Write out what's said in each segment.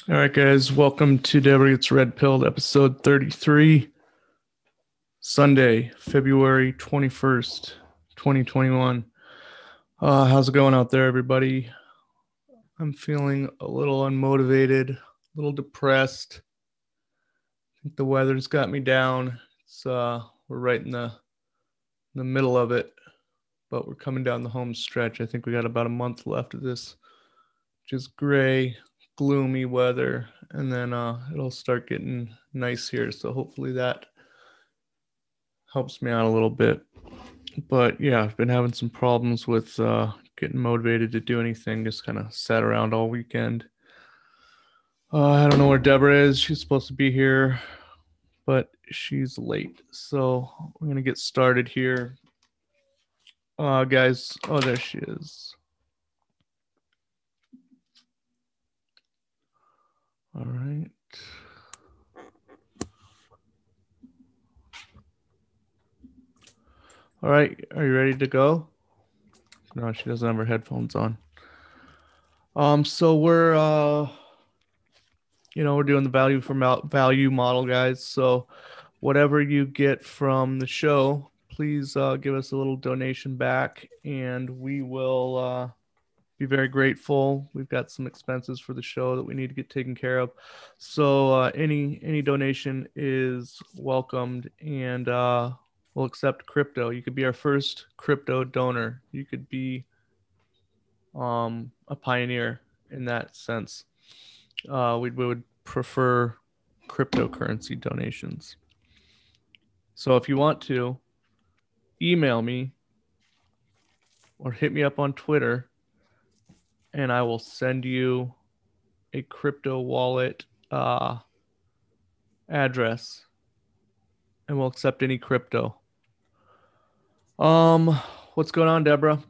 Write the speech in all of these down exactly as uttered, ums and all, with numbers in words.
All right, guys, welcome to Deborah Gets Red Pilled, episode thirty-three, Sunday, February twenty-first, twenty twenty-one. Uh, how's it going out there, everybody? I'm feeling a little unmotivated, a little depressed. I think the weather's got me down. It's uh, we're right in the in the middle of it, but we're coming down the home stretch. I think we got about a month left of this, just gray, gloomy weather, and then uh, it'll start getting nice here. So hopefully that helps me out a little bit. But yeah, I've been having some problems with uh, getting motivated to do anything. Just kind of sat around all weekend. Uh, I don't know where Deborah is. She's supposed to be here, but she's late. So we're gonna get started here, uh, guys. Oh, there she is. All right. All right. Are you ready to go? No, she doesn't have her headphones on. Um, so we're uh, you know, we're doing the value for value model, guys. So whatever you get from the show, please uh, give us a little donation back, and we will uh, be very grateful. We've got some expenses for the show that we need to get taken care of, so uh, any any donation is welcomed, and uh, we'll accept crypto. You could be our first crypto donor. You could be um, a pioneer in that sense. Uh, we, we would prefer cryptocurrency donations. So if you want to, email me or hit me up on Twitter, and I will send you a crypto wallet uh, address, and we'll accept any crypto. Um, what's going on, Deborah?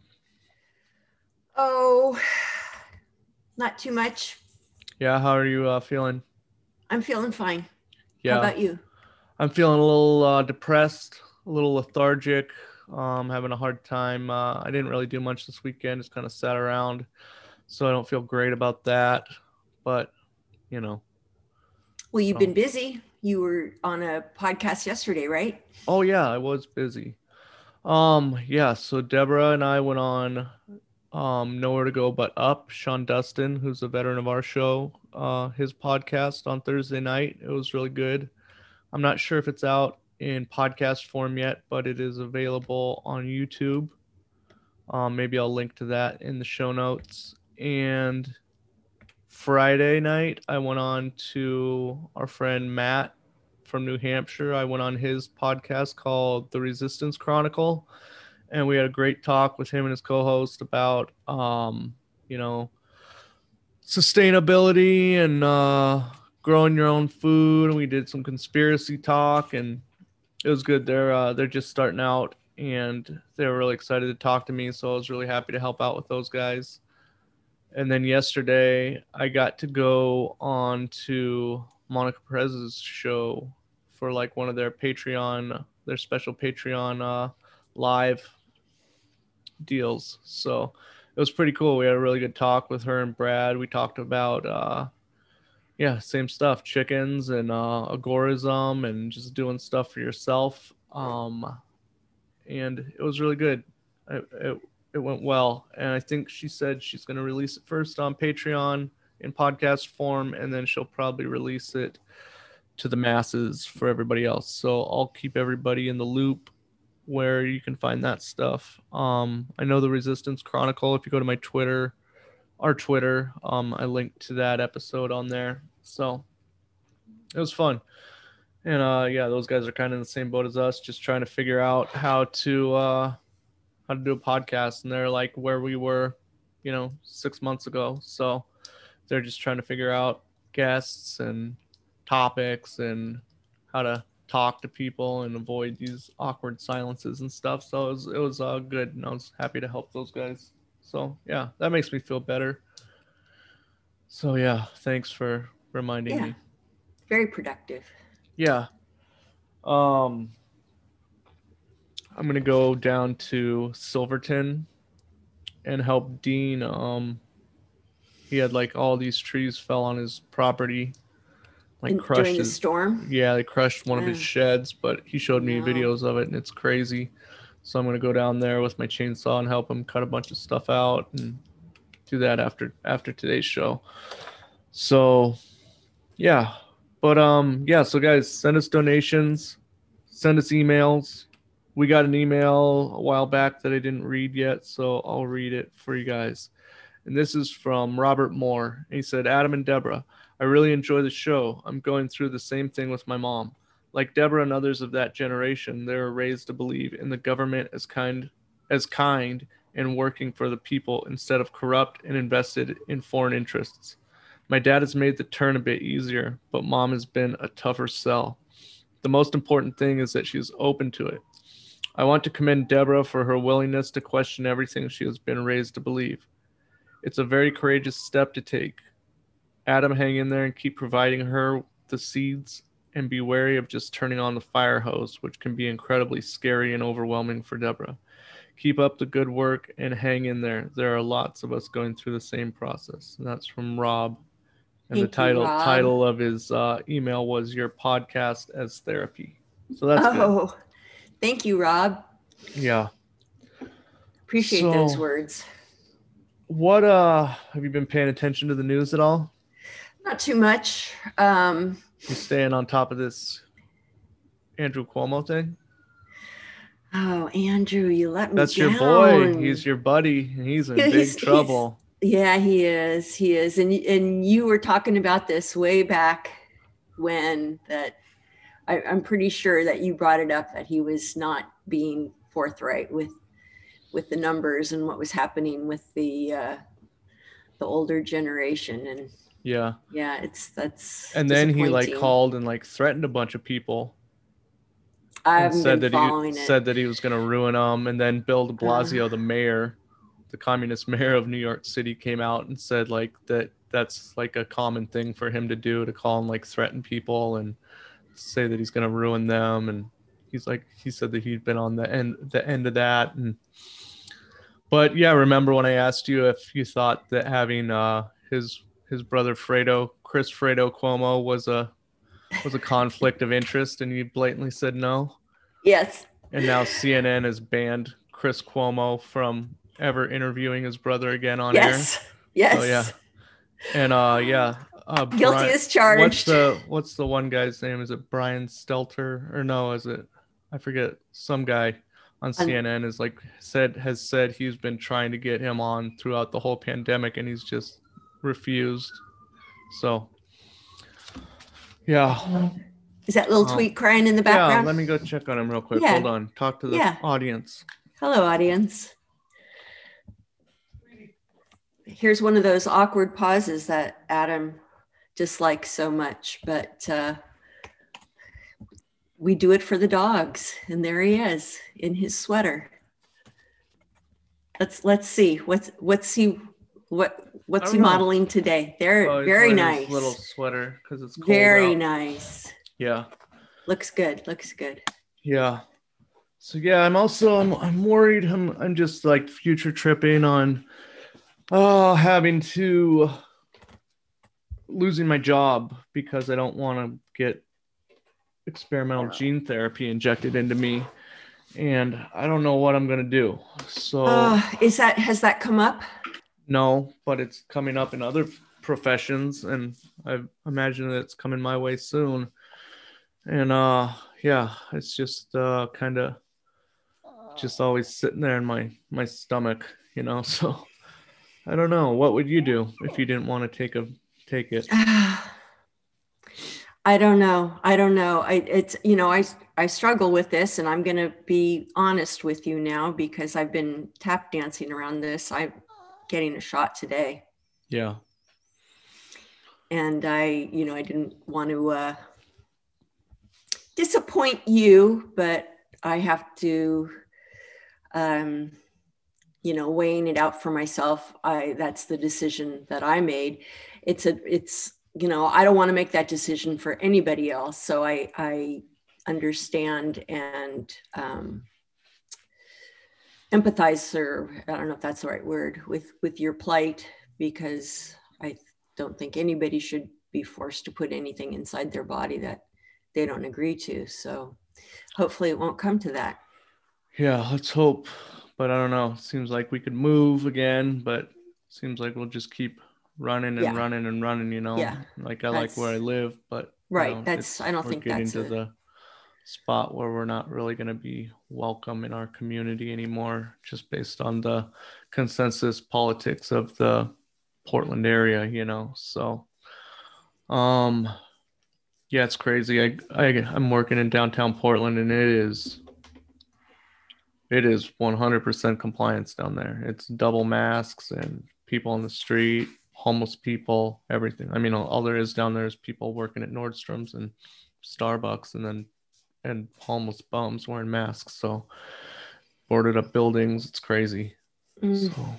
Oh, not too much. Yeah, how are you uh, feeling? I'm feeling fine. Yeah, How about you? I'm feeling a little uh, depressed, a little lethargic. Um, having a hard time. Uh, I didn't really do much this weekend. Just kind of sat around, so I don't feel great about that. But you know. Well, you've So. been busy. You were on a podcast yesterday, right? Oh yeah, I was busy. Um, yeah, so Deborah and I went on um Nowhere to Go But Up. Sean Dustin, who's a veteran of our show, uh, his podcast on Thursday night. It was really good. I'm not sure if it's out in podcast form yet, but it is available on YouTube. Um, maybe I'll link to that in the show notes. And Friday night, I went on to our friend Matt from New Hampshire. I went on his podcast called The Resistance Chronicle, and we had a great talk with him and his co-host about, um, you know, sustainability and uh, growing your own food. And we did some conspiracy talk, and it was good. They're uh, they're just starting out, and they were really excited to talk to me. So I was really happy to help out with those guys. And then yesterday, I got to go on to Monica Perez's show for like one of their Patreon, their special Patreon uh, live deals. So it was pretty cool. We had a really good talk with her and Brad. We talked about, uh, yeah, same stuff, chickens and uh, agorism and just doing stuff for yourself. Um, and it was really good. It, it, it went well. And I think she said she's going to release it first on Patreon in podcast form, and then she'll probably release it to the masses for everybody else. So I'll keep everybody in the loop where you can find that stuff. Um, I know the Resistance Chronicle. If you go to my Twitter, our Twitter, um, I linked to that episode on there. So it was fun. And uh, yeah, those guys are kind of in the same boat as us, just trying to figure out how to uh, how to do a podcast, and they're like where we were, you know, six months ago. So they're just trying to figure out guests and topics and how to talk to people and avoid these awkward silences and stuff. So it was it was uh, good, and I was happy to help those guys. So yeah, that makes me feel better. So yeah, thanks for reminding Yeah, me. very productive. Yeah. Um, I'm gonna go down to Silverton and help Dean um he had like all these trees fell on his property, like In, crushed during the his, storm. yeah, they crushed one of his Oh, sheds, but he showed me no. videos of it and it's crazy. So I'm going to go down there with my chainsaw and help him cut a bunch of stuff out and do that after after today's show. So yeah, but um yeah, so guys, send us donations, send us emails. We got an email a while back that I didn't read yet, so I'll read it for you guys. And this is from Robert Moore. He said, Adam and Deborah, I really enjoy the show. I'm going through the same thing with my mom. Like Deborah and others of that generation, they were raised to believe in the government as kind as kind and working for the people instead of corrupt and invested in foreign interests. My dad has made the turn a bit easier, but mom has been a tougher sell. The most important thing is that she is open to it. I want to commend Deborah for her willingness to question everything she has been raised to believe. It's a very courageous step to take. Adam, hang in there and keep providing her the seeds and be wary of just turning on the fire hose, which can be incredibly scary and overwhelming for Deborah. Keep up the good work and hang in there. There are lots of us going through the same process. And that's from Rob. And Thank the title you, Rob. title of his uh, email was Your Podcast as Therapy. So that's oh, good. Thank you, Rob. Yeah. Appreciate so, those words. What uh have you been paying attention to the news at all? Not too much. Um, you staying on top of this Andrew Cuomo thing? Oh, Andrew, you let me That's down. your boy. He's your buddy. And he's in big He's- trouble. Yeah, he is. He is. And and you were talking about this way back when that I, I'm pretty sure that you brought it up that he was not being forthright with with the numbers and what was happening with the uh, the older generation. And Yeah. yeah, it's that's And then he like disappointing. called and like threatened a bunch of people. I and haven't said been that he following it. said that he was going to ruin them. And then Bill de Blasio, Uh. the mayor, the communist mayor of New York City, came out and said like that that's like a common thing for him to do, to call and like threaten people and say that he's going to ruin them. And he's like, he said that he'd been on the end the end of that. And but yeah, remember when I asked you if you thought that having uh his his brother Fredo, Chris Fredo Cuomo, was a was a conflict of interest, and you blatantly said no? Yes. And now C N N has banned Chris Cuomo from ever interviewing his brother again on yes. air. Yes. So yeah. And uh yeah. Uh, Guilty Brian, as charged. What's the what's the one guy's name? Is it Brian Stelter? Or no, is it I forget, some guy on C N N is like said has said he's been trying to get him on throughout the whole pandemic and he's just refused. So yeah. Is that little um, tweet crying in the background? Yeah, let me go check on him real quick. Yeah. Hold on. Talk to the Yeah. audience. Hello, audience. Here's one of those awkward pauses that Adam dislikes so much, but uh, we do it for the dogs. And there he is in his sweater. Let's let's see what's what's he what what's I he don't know. modeling today. There, Oh, he's very wearing his nice. little sweater because it's cold Very out. nice. Yeah. Looks good. Looks good. Yeah. So yeah, I'm also I'm I'm worried. I'm I'm just like future tripping on oh having to losing my job because I don't want to get experimental gene therapy injected into me, and I don't know what I'm gonna do. So Uh, is that has that come up? no, but it's coming up in other professions, and I imagine that it's coming my way soon. And uh, yeah, it's just uh, kind of just always sitting there in my my stomach, you know. So I don't know. What would you do if you didn't want to take a take it? I don't know. I don't know. I it's you know I I struggle with this, and I'm gonna be honest with you now because I've been tap dancing around this. I'm getting a shot today. Yeah. And I, you know, I didn't want to uh, disappoint you, but I have to, um, you know, weighing it out for myself. I that's the decision that I made. It's a, it's, you know, I don't want to make that decision for anybody else. So I, I understand and um, empathize, or I don't know if that's the right word, with with your plight, because I don't think anybody should be forced to put anything inside their body that they don't agree to. So hopefully it won't come to that. Yeah, let's hope. But I don't know. Seems like we could move again, but seems like we'll just keep running and Yeah. running and running, you know. Yeah. Like I like where I live, but right. You know, that's I don't we're think getting that's to a, the spot where we're not really going to be welcome in our community anymore, just based on the consensus politics of the Portland area, you know. So um yeah, it's crazy. I, I I'm working in downtown Portland, and it is it is one hundred percent compliance down there. It's double masks and people on the street, homeless people, everything. I mean, all, all there is down there is people working at Nordstrom's and Starbucks, and then and homeless bums wearing masks. So boarded up buildings. It's crazy. mm. So,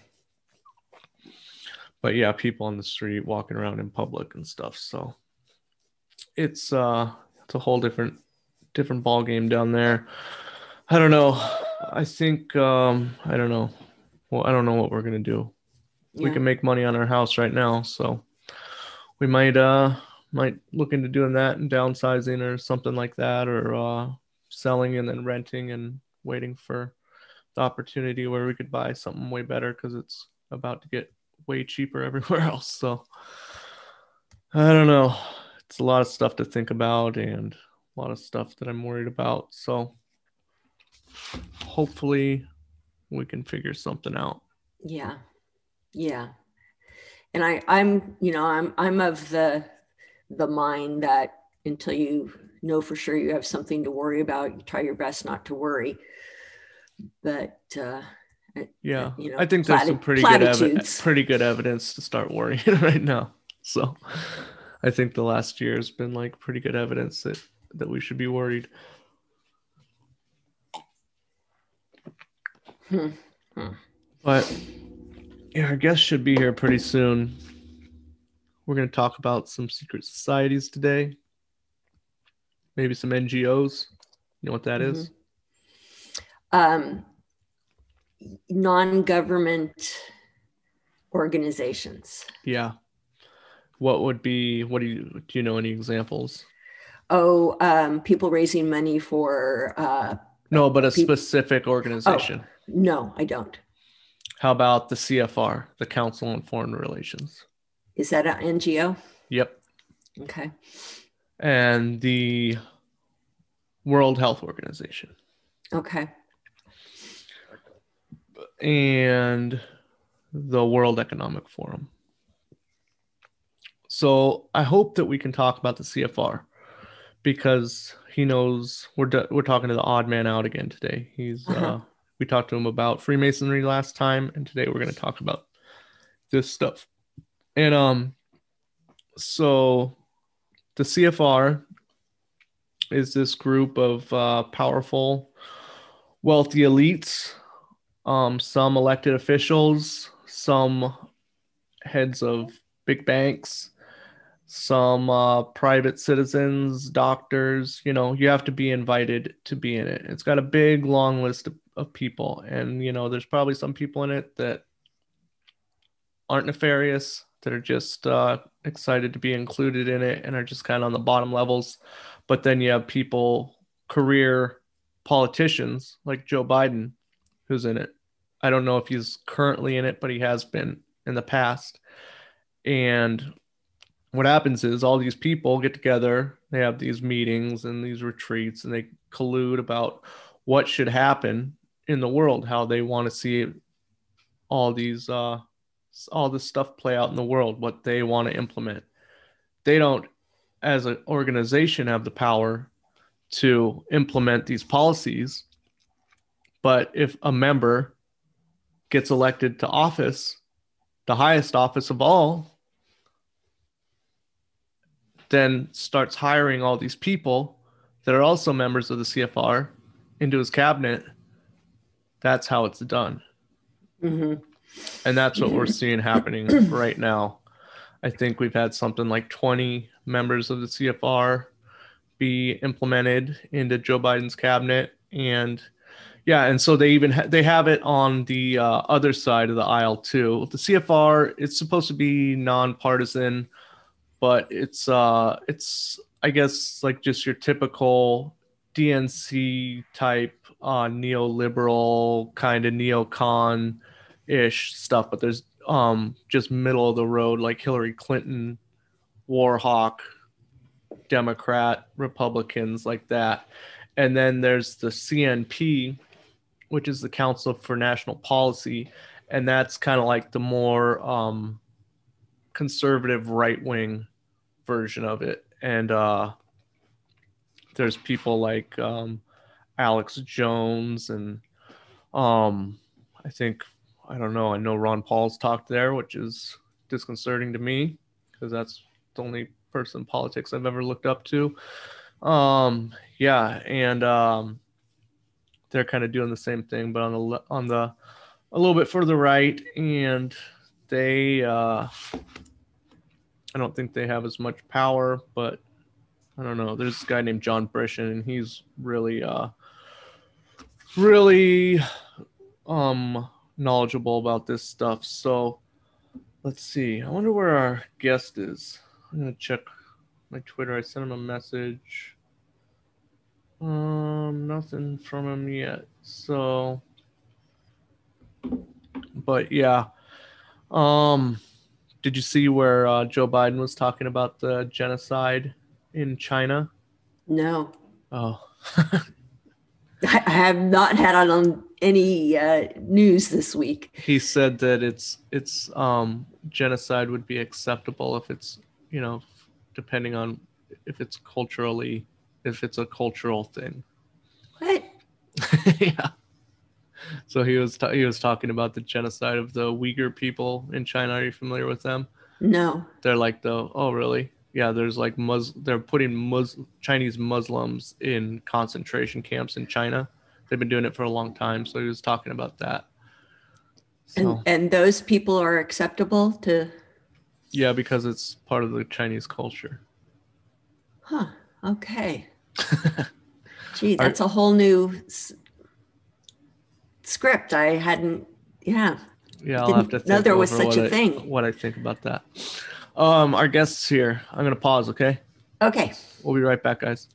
but yeah, people on the street walking around in public and stuff. So it's uh it's a whole different different ball game down there. I don't know. I think um I don't know. Well, I don't know what we're gonna do. Yeah. We can make money on our house right now, so we might uh might look into doing that and downsizing or something like that, or uh selling and then renting and waiting for the opportunity where we could buy something way better, because it's about to get way cheaper everywhere else. So I don't know. It's a lot of stuff to think about and a lot of stuff that I'm worried about. So hopefully we can figure something out. Yeah. Yeah. And I, I'm, you know, I'm, I'm of the, the mind that until you know for sure you have something to worry about, you try your best not to worry. But, uh, yeah, you know, I think there's some pretty good, ev- pretty good evidence to start worrying right now. So I think the last year has been like pretty good evidence that, that we should be worried. Hmm. Hmm. But yeah, our guest should be here pretty soon. We're going to talk about some secret societies today. Maybe some N G Os. You know what that mm-hmm. is? Um, non-government organizations. Yeah. What would be, what do you, do you know any examples? Oh, um, people raising money for... Uh, no, but a pe- specific organization. Oh, no, I don't. How about the C F R, the Council on Foreign Relations? Is that an N G O? Yep. Okay. And the World Health Organization. Okay. And the World Economic Forum. So I hope that we can talk about the C F R, because he knows we're do- we're talking to the odd man out again today. He's uh-huh. uh, we talked to him about Freemasonry last time, and today we're going to talk about this stuff. And um, so the C F R is this group of uh, powerful, wealthy elites, um, some elected officials, some heads of big banks, some uh, private citizens, doctors. You know, you have to be invited to be in it. It's got a big, long list of, of people. And, you know, there's probably some people in it that aren't nefarious, that are just uh, excited to be included in it and are just kind of on the bottom levels. But then you have people, career politicians like Joe Biden, who's in it. I don't know if he's currently in it, but he has been in the past. And what happens is all these people get together, they have these meetings and these retreats, and they collude about what should happen in the world, how they want to see all these, uh, all this stuff play out in the world, what they want to implement. They don't, as an organization, have the power to implement these policies. But if a member gets elected to office, the highest office of all, then starts hiring all these people that are also members of the C F R into his cabinet, that's how it's done. Mm-hmm. And that's what we're seeing happening right now. I think we've had something like twenty members of the C F R be implemented into Joe Biden's cabinet. And, Yeah, and so they even ha- they have it on the uh, other side of the aisle too. The C F R, it's supposed to be nonpartisan, but it's uh it's I guess like just your typical D N C type uh neoliberal kind of neocon ish stuff, but there's um just middle of the road like Hillary Clinton, Warhawk, Democrat, Republicans like that. And then there's the C N P, which is the Council for National Policy, and that's kind of like the more um conservative right wing version of it. And uh, there's people like um, Alex Jones and um, I think, I don't know, I know Ron Paul's talked there, which is disconcerting to me because that's the only person in politics I've ever looked up to. Um, yeah, and um, they're kind of doing the same thing, but on the on the a little bit further right, and they uh, I don't think they have as much power, but I don't know. There's this guy named John Brishin, and he's really, uh, really um, knowledgeable about this stuff. So let's see. I wonder where our guest is. I'm gonna check my Twitter. I sent him a message. Um, nothing from him yet. So, but yeah. Um, did you see where uh, Joe Biden was talking about the genocide in China? No. Oh. I have not had on any uh, news this week. He said that it's it's um genocide would be acceptable if it's, you know, depending on if it's culturally, if it's a cultural thing. What? Yeah. So he was ta- he was talking about the genocide of the Uyghur people in China. Are you familiar with them? No. They're like the oh really? Yeah, there's like Mus they're putting Mus Chinese Muslims in concentration camps in China. They've been doing it for a long time. So he was talking about that. So, And and those people are acceptable to? Yeah, because it's part of the Chinese culture. Huh. Okay. Gee, Are, that's a whole new s- script. I hadn't. Yeah. yeah, I'll Didn't have to know think there was over such what a I, thing. what I think about that. Um, our guest's here. I'm gonna pause, okay? Okay. We'll be right back, guys.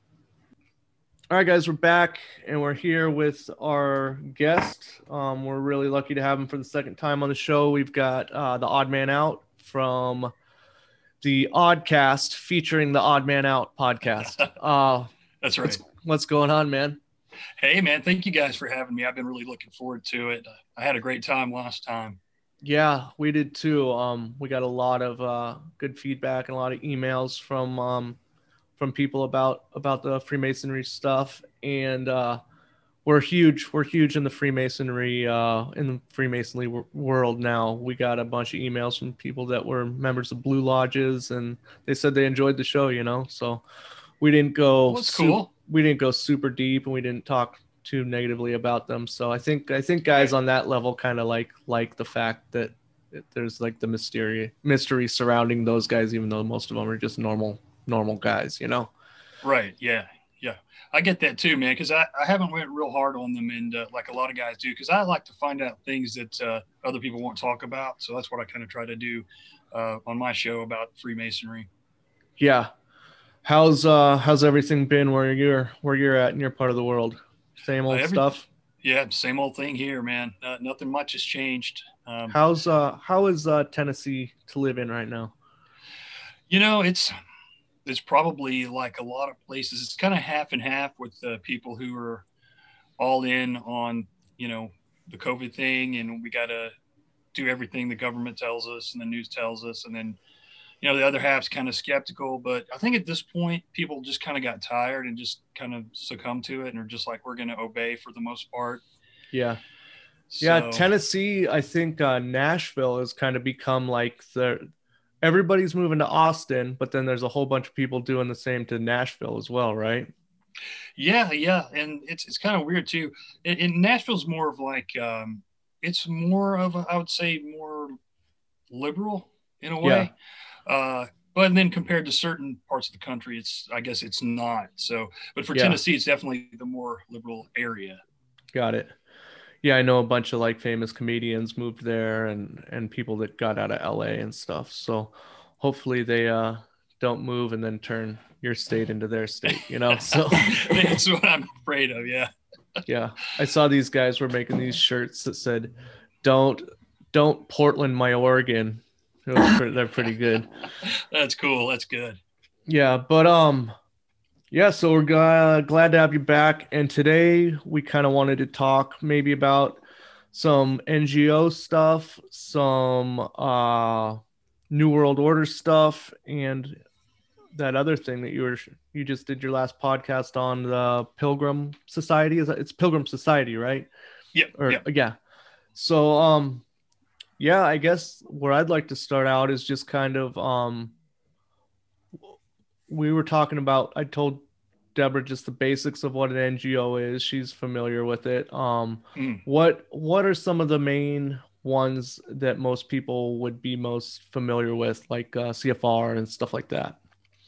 All right, guys, we're back and we're here with our guest. Um, we're really lucky to have him for the second time on the show. We've got uh, the Odd Man Out from the Oddcast, featuring the Odd Man Out podcast. Uh, That's right. What's, what's going on, man? Hey, man, thank you guys for having me. I've been really looking forward to it. I had a great time last time. Yeah, we did too. Um, we got a lot of uh, good feedback and a lot of emails from um, from people about about the Freemasonry stuff, and uh, we're huge. We're huge in the Freemasonry uh, in the Freemasonry w- world now. We got a bunch of emails from people that were members of Blue Lodges, and they said they enjoyed the show. You know, so we didn't go. Well, that's su- cool. We didn't go super deep, and we didn't talk too negatively about them. So I think I think guys on that level kind of like like the fact that there's like the mystery mystery surrounding those guys, even though most of them are just normal normal guys, you know. Right. Yeah. Yeah. I get that too, man, because I, I haven't went real hard on them, and uh, like a lot of guys do, because I like to find out things that uh, other people won't talk about. So that's what I kind of try to do uh, on my show about Freemasonry. Yeah. How's uh how's everything been where you're where you're at in your part of the world? Same old Uh, every, stuff. Yeah, same old thing here, man. Uh, nothing much has changed. Um, How's uh how is uh Tennessee to live in right now? you know, it's it's probably like a lot of places. It's kind of half and half with the people who are all in on, you know, the COVID thing, and we got to do everything the government tells us and the news tells us, and then, you know, the other half's kind of skeptical. But I think at this point, people just kind of got tired and just kind of succumbed to it, and are just like, we're going to obey for the most part. Yeah. So, Yeah, Tennessee, I think uh, Nashville has kind of become like the everybody's moving to Austin, but then there's a whole bunch of people doing the same to Nashville as well, right? Yeah, yeah, and it's it's kind of weird too. In, in Nashville's more of like um, it's more of a, I would say more liberal in a way. Yeah. Uh, but then compared to certain parts of the country, it's I guess it's not. So, but for Yeah. Tennessee, it's definitely the more liberal area. Got it. Yeah, I know a bunch of like famous comedians moved there and and people that got out of L A and stuff. So hopefully they uh don't move and then turn your state into their state, you know? So That's what I'm afraid of. Yeah. yeah, I saw these guys were making these shirts that said, "Don't don't Portland my Oregon." It was pretty, they're pretty good. That's cool. That's good. Yeah, but um yeah, so we're glad, glad to have you back. And today we kind of wanted to talk maybe about some N G O stuff, some uh, New World Order stuff, and that other thing that you were you just did your last podcast on the Pilgrim Society. Is that, it's Pilgrim Society, right? Yep. Or yep. yeah. So um, yeah, I guess where I'd like to start out is just kind of um, we were talking about. I told Deborah just the basics of what an N G O is. She's familiar with it. Um, Mm. what what are some of the main ones that most people would be most familiar with, like uh, C F R and stuff like that?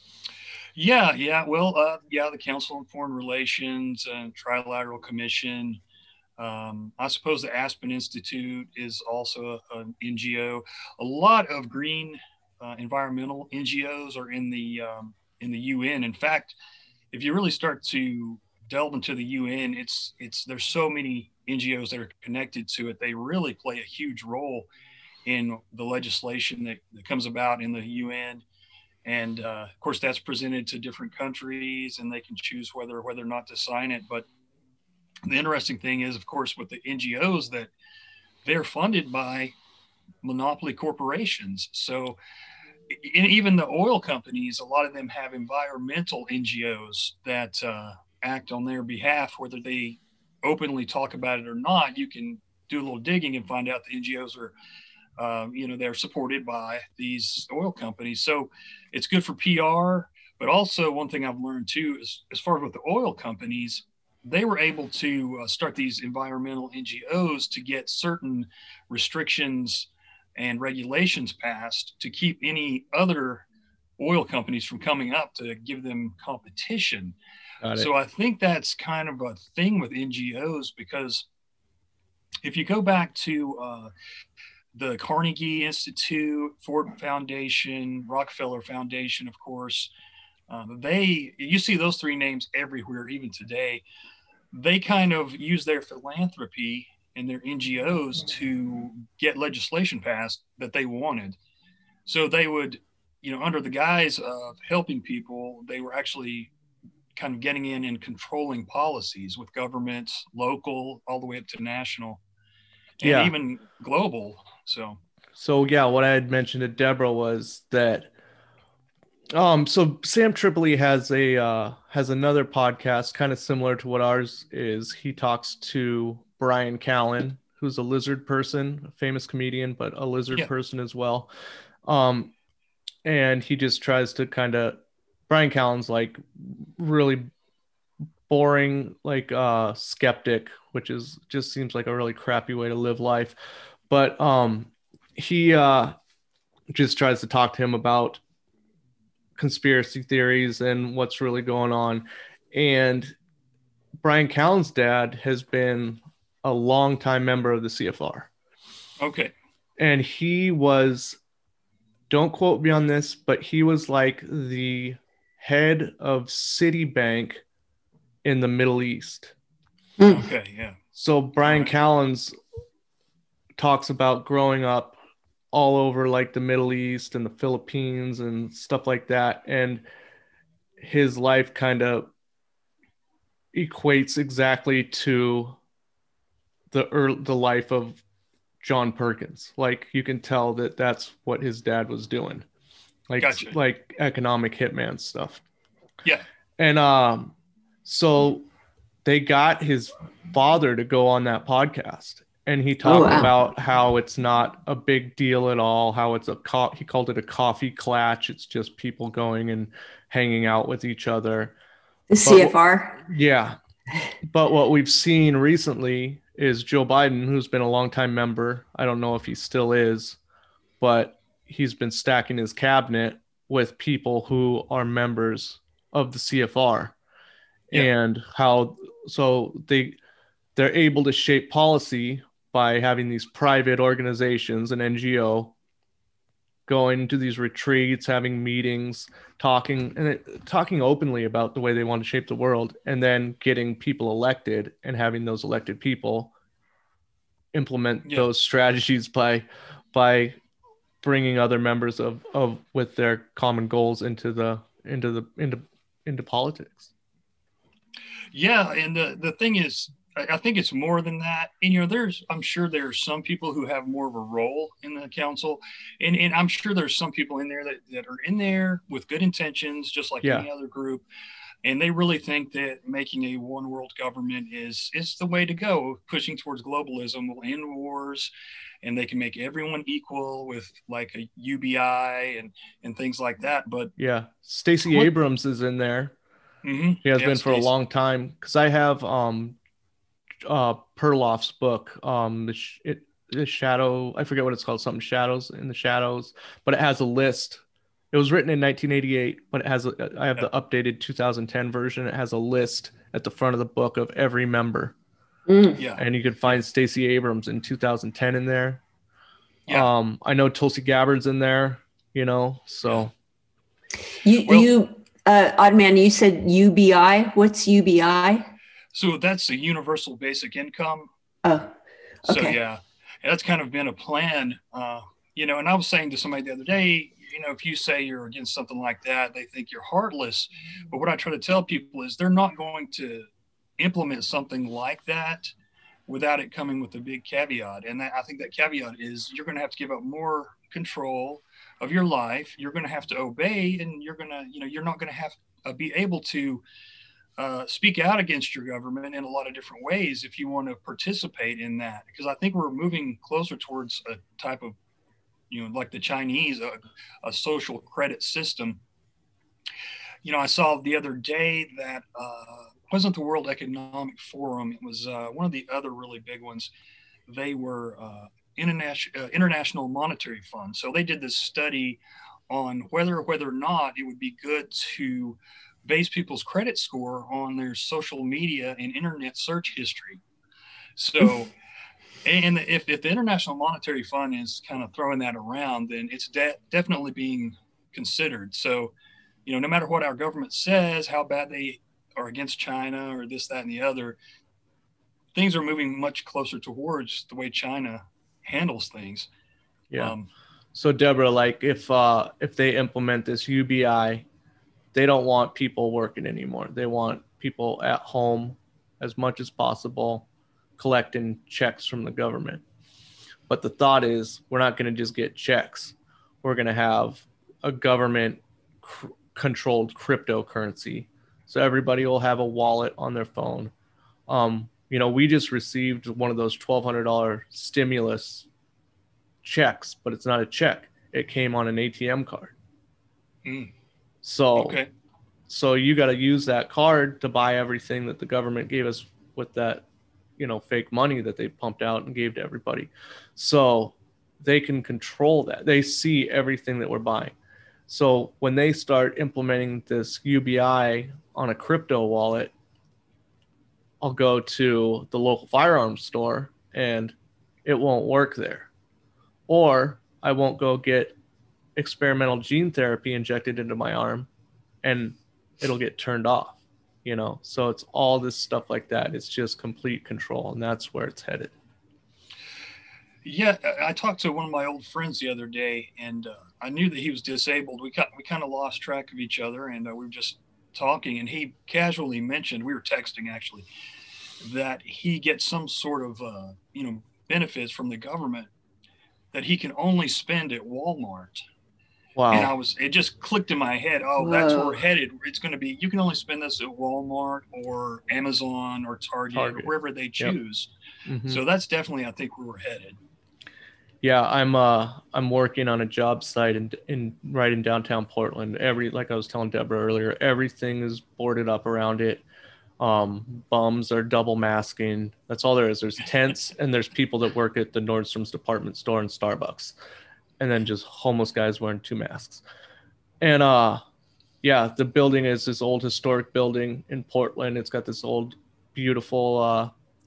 Yeah, yeah. Well, uh, yeah, the Council on Foreign Relations and Trilateral Commission. Um, I suppose the Aspen Institute is also a, an N G O. A lot of green uh, environmental N G Os are in the um, in the U N. In fact, if you really start to delve into the U N, it's it's there's so many N G Os that are connected to it. They really play a huge role in the legislation that, that comes about in the U N. And uh, of course, that's presented to different countries, and they can choose whether whether or not to sign it. But the interesting thing is, of course, with the N G Os, that they're funded by monopoly corporations. So even the oil companies, a lot of them have environmental N G Os that uh, act on their behalf, whether they openly talk about it or not. You can do a little digging and find out the N G Os are, uh, you know, they're supported by these oil companies. So it's good for P R. But also one thing I've learned too is, as far as with the oil companies, they were able to uh, start these environmental N G Os to get certain restrictions and regulations passed to keep any other oil companies from coming up, to give them competition. So I think that's kind of a thing with N G Os, because if you go back to uh, the Carnegie Institute, Ford Foundation, Rockefeller Foundation, of course, um, they, you see those three names everywhere, even today. They kind of use their philanthropy and their N G Os to get legislation passed that they wanted. So they would, you know, under the guise of helping people, they were actually kind of getting in and controlling policies with governments, local, all the way up to national, and Yeah. even global. So, So yeah, what I had mentioned to Deborah was that um so Sam Tripoli has a uh has another podcast kind of similar to what ours is. He talks to Brian Callen, who's a lizard person, a famous comedian, but a lizard Yeah. person as well. Um and he just tries to kind of Brian Callen's like really boring, like uh skeptic, which is just seems like a really crappy way to live life. But um he uh just tries to talk to him about conspiracy theories and what's really going on. And Brian Callen's dad has been a longtime member of the C F R. Okay. And he was, don't quote me on this, but he was like the head of Citibank in the Middle East. Okay. Yeah. So Brian Right. Callen's talks about growing up all over like the Middle East and the Philippines and stuff like that. And his life kind of equates exactly to the early, the life of John Perkins. Like you can tell that that's what his dad was doing. Like, Gotcha. like economic hitman stuff. Yeah. And um, so they got his father to go on that podcast. And he talked wow. about how it's not a big deal at all, how it's a co- he called it a coffee clatch. It's just people going and hanging out with each other. The C F R. Yeah. But what we've seen recently is Joe Biden, who's been a longtime member. I don't know if he still is, but he's been stacking his cabinet with people who are members of the C F R. Yeah. And how, so they, they're able to shape policy by having these private organizations, an N G O, going to these retreats, having meetings, talking and it, talking openly about the way they want to shape the world, and then getting people elected and having those elected people implement Yeah. those strategies by by bringing other members of of with their common goals into the into the into into politics. Yeah, and the the thing is, I I think it's more than that. And you know, there's I'm sure there's some people who have more of a role in the council, and and I'm sure there's some people in there that that are in there with good intentions, just like Yeah. any other group, and they really think that making a one world government is is the way to go. Pushing towards globalism will end wars, and they can make everyone equal with like a U B I and and things like that. But Yeah. Stacey what? Abrams is in there. Mhm. He has Yeah, been for a Stacey. long time because I have um uh Perloff's book, um the sh- it the shadow, I forget what it's called, something shadows in the shadows, but it has a list. It was written in nineteen eighty-eight, but it has a, I have Yeah. the updated two thousand ten version. It has a list at the front of the book of every member, Mm. Yeah. and you could Yeah. find Stacey Abrams in two thousand ten in there. Yeah. Um, I know Tulsi Gabbard's in there, you know, so You, Well, you, uh, odd man, you said U B I. What's U B I? so that's a universal basic income. Oh, So okay. yeah, that's kind of been a plan. Uh, you know, and I was saying to somebody the other day, you know, if you say you're against something like that, they think you're heartless. But what I try to tell people is they're not going to implement something like that without it coming with a big caveat. And that, I think that caveat is you're going to have to give up more control of your life. You're going to have to obey, and you're going to, you know, you're not going to have uh, be able to uh, speak out against your government in a lot of different ways if you want to participate in that. Because I think we're moving closer towards a type of, you know, like the Chinese, a, a social credit system. You know, I saw the other day that uh, wasn't the World Economic Forum. It was uh, one of the other really big ones. They were uh, international uh, International Monetary Fund. So they did this study on whether whether or not it would be good to base people's credit score on their social media and internet search history. So, and if, if the International Monetary Fund is kind of throwing that around, then it's de- definitely being considered. So, you know, no matter what our government says, how bad they are against China or this, that, and the other, things are moving much closer towards the way China handles things. yeah. Um, So Deborah, like if uh if they implement this U B I, they don't want people working anymore. They want people at home as much as possible, collecting checks from the government. But the thought is, we're not going to just get checks. We're going to have a government cr- controlled cryptocurrency. So everybody will have a wallet on their phone. Um, you know, we just received one of those twelve hundred dollars stimulus checks, but it's not a check. It came on an A T M card. mm, So okay. So you got to use that card to buy everything that the government gave us with that, you know, fake money that they pumped out and gave to everybody. So they can control that. They see everything that we're buying. So when they start implementing this U B I on a crypto wallet, I'll go to the local firearms store and it won't work there. Or I won't go get experimental gene therapy injected into my arm and it'll get turned off, you know? So it's all this stuff like that. It's just complete control, and that's where it's headed. Yeah, I talked to one of my old friends the other day, and uh, I knew that he was disabled. We got, we kind of lost track of each other, and uh, we were just talking, and he casually mentioned, we were texting actually, that he gets some sort of uh, you know, benefits from the government that he can only spend at Walmart. And I Wow. was, it just clicked in my head. Oh, that's where we're Whoa. headed. It's going to be, you can only spend this at Walmart or Amazon or Target, Target. or wherever they Yep. choose. Mm-hmm. So that's definitely, I think, where we're headed. Yeah, I'm uh I'm working on a job site in in right in downtown Portland. Every like I was telling Deborah earlier, everything is boarded up around it. Um, bums are double masking. That's all there is. There's tents and there's people that work at the Nordstrom's department store and Starbucks, and then just homeless guys wearing two masks. And uh, yeah, the building is this old historic building in Portland. It's got this old, beautiful uh,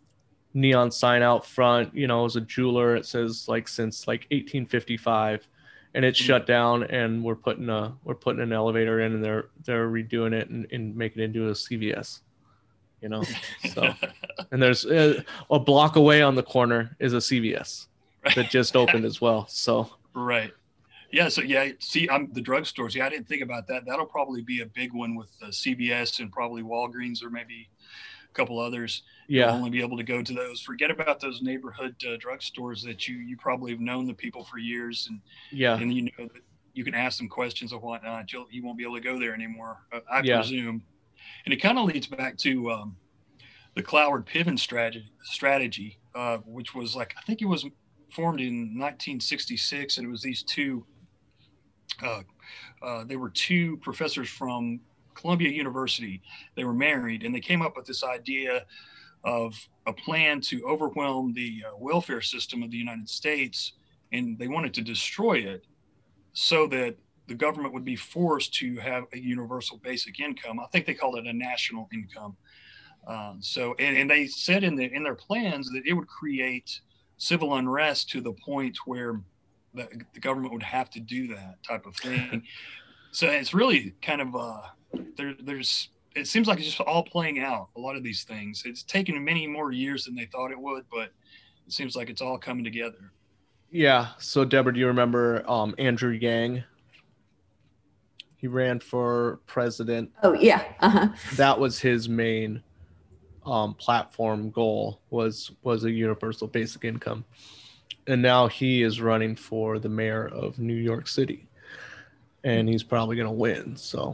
neon sign out front. You know, it was a jeweler. It says like since like eighteen fifty-five, and it's shut down. And we're putting a we're putting an elevator in, and they're they're redoing it and, and making it into a C V S. You know, so and there's a, a block away on the corner is a C V S that just opened as well. So right. Yeah. So yeah, see, I'm the drugstores. Yeah, I didn't think about that. That'll probably be a big one with uh, C V S and probably Walgreens or maybe a couple others. Yeah. You'll only be able to go to those. Forget about those neighborhood uh, drugstores that you you probably have known the people for years, and yeah, and you know that you can ask them questions or whatnot. You'll you won't be able to go there anymore, uh, I yeah. presume. And it kind of leads back to um, the Cloward Piven strategy, strategy uh, which was like I think it was formed in nineteen sixty-six, and it was these two. Uh, uh, they were two professors from Columbia University. They were married, and they came up with this idea of a plan to overwhelm the uh, welfare system of the United States, and they wanted to destroy it so that the government would be forced to have a universal basic income. I think they called it a national income. Uh, so, and, and they said in the in their plans that it would create civil unrest to the point where the, the government would have to do that type of thing. So it's really kind of uh, there. There's it seems like it's just all playing out. A lot of these things. It's taken many more years than they thought it would, but it seems like it's all coming together. Yeah. So Deborah, do you remember um, Andrew Yang? He ran for president. Oh yeah. Uh-huh. That was his main um, platform goal was was a universal basic income. And now he is running for the mayor of New York City, and he's probably going to win. So,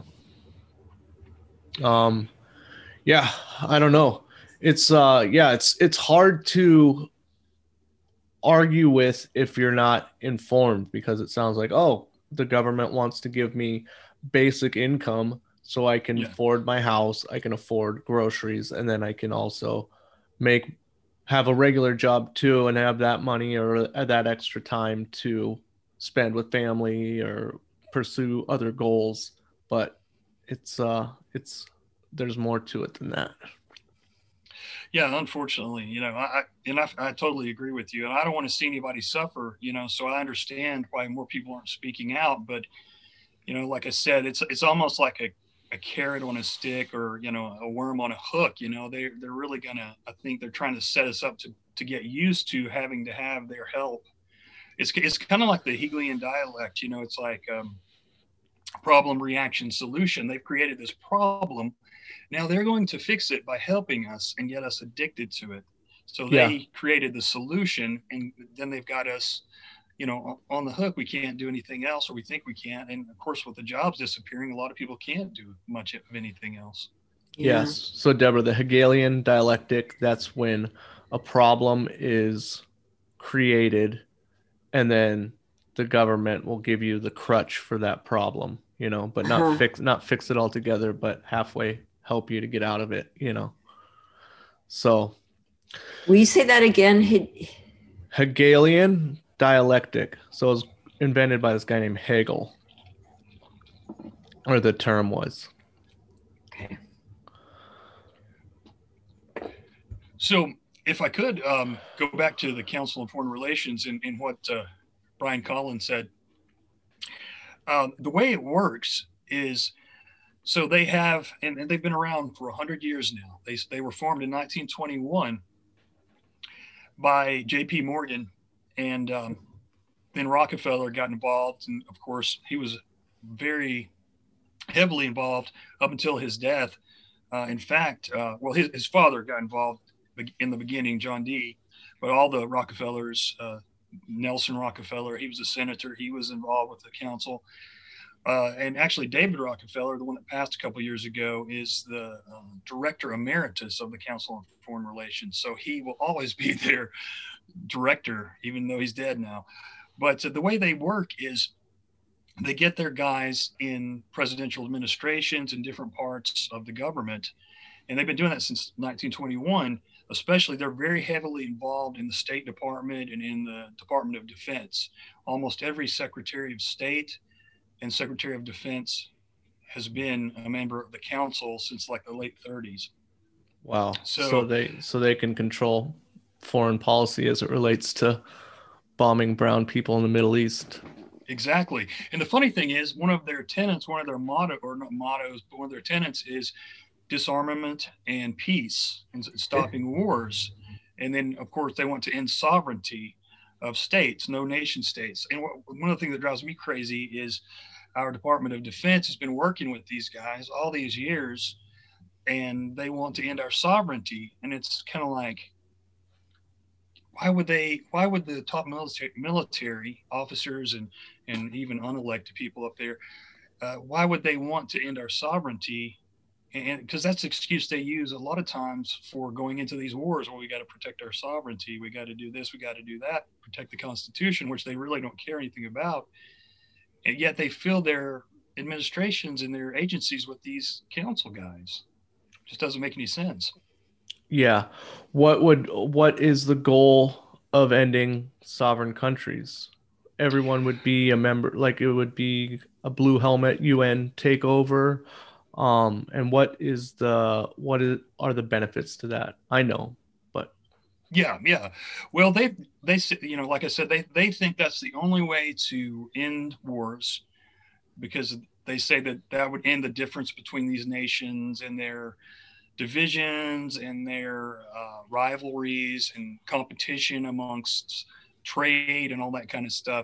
um, yeah, I don't know. It's uh, yeah, it's it's hard to argue with if you're not informed, because it sounds like, oh, the government wants to give me basic income so I can yeah. afford my house, I can afford groceries, and then I can also make have a regular job too and have that money or that extra time to spend with family or pursue other goals. But it's uh it's there's more to it than that. Yeah, unfortunately, you know, I and I, I totally agree with you, and I don't want to see anybody suffer, you know, so I understand why more people aren't speaking out. But you know, like I said, it's it's almost like a a carrot on a stick, or you know, a worm on a hook. You know, they they're really gonna. I think they're trying to set us up to to get used to having to have their help. It's it's kind of like the Hegelian dialect. You know, it's like um, problem, reaction, solution. They've created this problem. Now they're going to fix it by helping us and get us addicted to it. So they yeah. created the solution, and then they've got us, you know, on the hook. We can't do anything else, or we think we can't. And of course, with the jobs disappearing, a lot of people can't do much of anything else. Yeah. Yes. So Deborah, the Hegelian dialectic, that's when a problem is created and then the government will give you the crutch for that problem, you know, but not uh-huh. fix, not fix it altogether, but halfway help you to get out of it, you know? So. Will you say that again? He- Hegelian dialectic. So it was invented by this guy named Hegel, or the term was. Okay. So if I could um, go back to the Council on Foreign Relations and, and what uh, Brian Collins said, um, the way it works is, so they have, and, and they've been around for one hundred years now. They, they were formed in nineteen twenty-one by J P Morgan, and um, then Rockefeller got involved. And of course, he was very heavily involved up until his death. Uh, in fact, uh, well, his, his father got involved in the beginning, John D., but all the Rockefellers, uh, Nelson Rockefeller, he was a senator. He was involved with the council. Uh, and actually, David Rockefeller, the one that passed a couple of years ago, is the um, director emeritus of the Council on Foreign Relations. So he will always be their director, even though he's dead now. But uh, the way they work is they get their guys in presidential administrations in different parts of the government. And they've been doing that since nineteen twenty-one. Especially, they're very heavily involved in the State Department and in the Department of Defense. Almost every Secretary of State and Secretary of Defense has been a member of the council since like the late thirties. Wow. So, so they so they can control foreign policy as it relates to bombing brown people in the Middle East. Exactly. And the funny thing is, one of their tenets, one of their motto, or not mottos, but one of their tenets is disarmament and peace and stopping wars. And then, of course, they want to end sovereignty of states, no nation states. And one of the things that drives me crazy is our Department of Defense has been working with these guys all these years, and they want to end our sovereignty. And it's kind of like, why would they, why would the top military, military officers and, and even unelected people up there, uh, why would they want to end our sovereignty? And because that's the excuse they use a lot of times for going into these wars. Well, we got to protect our sovereignty. We got to do this. We got to do that. Protect the Constitution, which they really don't care anything about. And yet they fill their administrations and their agencies with these council guys. It just doesn't make any sense. Yeah. What would, what is the goal of ending sovereign countries? Everyone would be a member, like it would be a blue helmet U N takeover. Um, and what is the, what is, are the benefits to that? I know, but. Yeah. Yeah. Well, they, they, you know, like I said, they, they think that's the only way to end wars, because they say that that would end the difference between these nations and their divisions and their uh, rivalries and competition amongst trade and all that kind of stuff.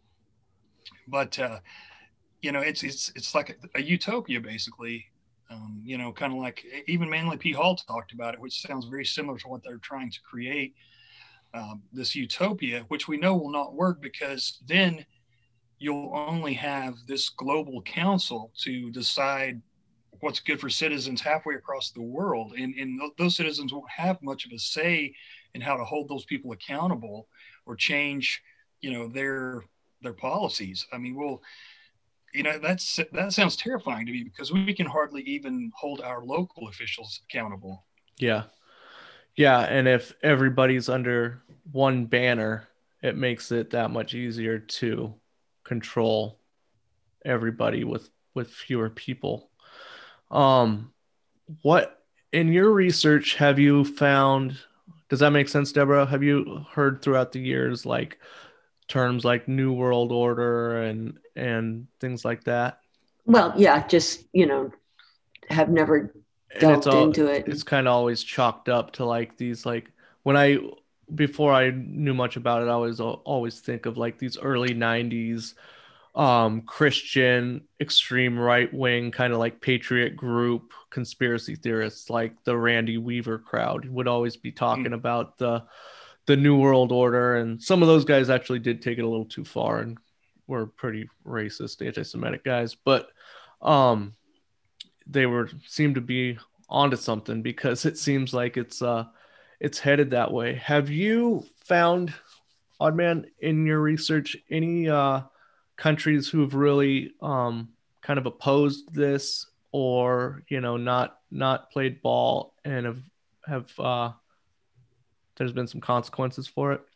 But, uh, you know, it's, it's, it's like a, a utopia, basically. Um, you know, kind of like even Manly P. Hall talked about it, which sounds very similar to what they're trying to create, um, this utopia, which we know will not work, because then you'll only have this global council to decide what's good for citizens halfway across the world. And, and those citizens won't have much of a say in how to hold those people accountable or change, you know, their, their policies. I mean, we'll, you know, that's, that sounds terrifying to me, because we can hardly even hold our local officials accountable. Yeah. Yeah. And if everybody's under one banner, it makes it that much easier to control everybody with, with fewer people. Um, what in your research have you found? Does that make sense, Deborah? Have you heard throughout the years, like terms like New World Order and, and things like that? Well, yeah, just, you know, have never And it's delved all, into it. it's kind of always chalked up to like these, like when I, before I knew much about it, I always, always think of like these early nineties um Christian extreme right wing kind of like patriot group conspiracy theorists, like the Randy Weaver crowd would always be talking mm. about the the New World Order, and some of those guys actually did take it a little too far and were pretty racist, anti-Semitic guys, but um they were seemed to be onto something, because it seems like it's uh it's headed that way. Have you found, Oddman, in your research any uh countries who have really um, kind of opposed this, or, you know, not not played ball and have have uh, there's been some consequences for it?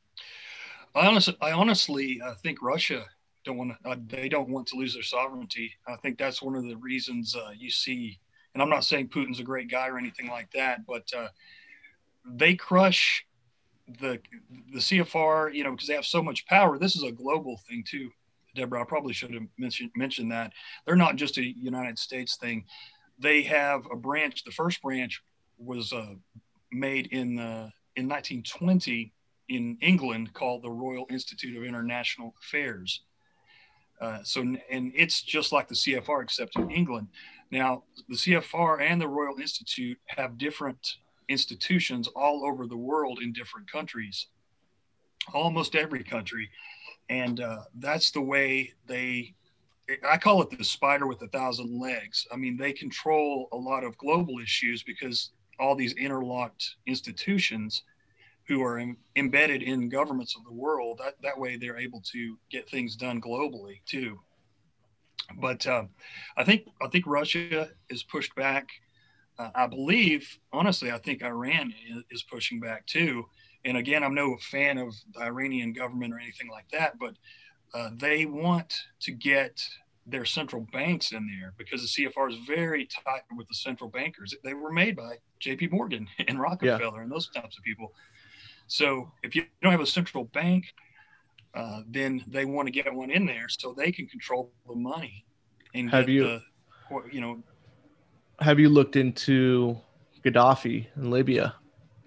I honestly, I honestly uh, think Russia don't want to. Uh, they don't want to lose their sovereignty. I think that's one of the reasons uh, you see. And I'm not saying Putin's a great guy or anything like that, but uh, they crush the the C F R, you know, because they have so much power. This is a global thing too, Deborah. I probably should have mentioned mentioned that. They're not just a United States thing. They have a branch. The first branch was uh, made in the in nineteen twenty in England, called the Royal Institute of International Affairs. Uh, so, and it's just like the C F R, except in England. Now, the C F R and the Royal Institute have different institutions all over the world in different countries, almost every country. And uh, that's the way they, I call it the spider with a thousand legs. I mean, they control a lot of global issues because all these interlocked institutions who are em- embedded in governments of the world, that, that way they're able to get things done globally too. But uh, I think I think Russia is pushed back. Uh, I believe, honestly, I think Iran is, is pushing back too. And again, I'm no fan of the Iranian government or anything like that, but uh, they want to get their central banks in there because the C F R is very tight with the central bankers. They were made by J P Morgan and Rockefeller yeah. and those types of people. So if you don't have a central bank, uh, then they want to get one in there so they can control the money and Have get you the, you know. have you looked into Gaddafi in Libya?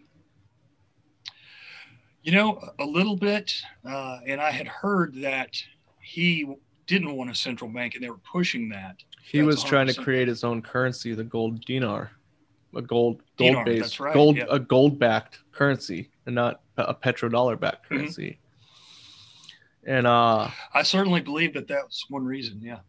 You know, a little bit, uh, and I had heard that he didn't want a central bank, and they were pushing that. He That's was trying to one hundred percent create his own currency, the gold dinar, a gold gold dinar. based That's right. gold Yeah. a gold backed currency, and not a petrodollar backed currency. Mm-hmm. And uh, I certainly believe that that's one reason. Yeah.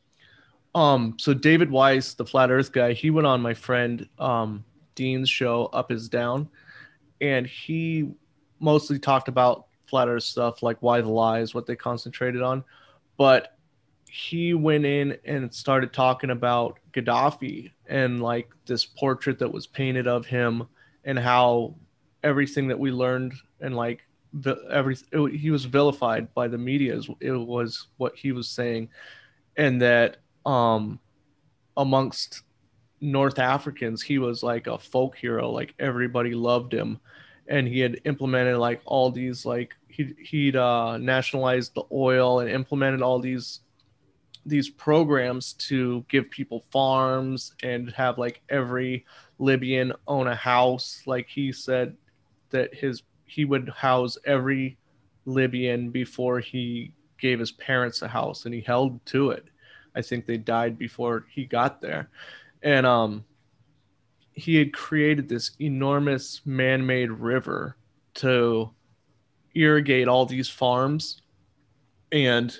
Um, so David Weiss, the flat earth guy, he went on my friend um, Dean's show, Up is Down, and he mostly talked about flat earth stuff, like why the lies, what they concentrated on. But he went in and started talking about Gaddafi and like this portrait that was painted of him, and how everything that we learned and like the, every it, he was vilified by the media. It was what he was saying, and that um, amongst North Africans, he was like a folk hero. Like everybody loved him, and he had implemented like all these like he he'd uh, nationalized the oil and implemented all these these programs to give people farms and have like every Libyan own a house. Like he said that his he would house every Libyan before he gave his parents a house, and he held to it. I think they died before he got there. And um he had created this enormous man-made river to irrigate all these farms, and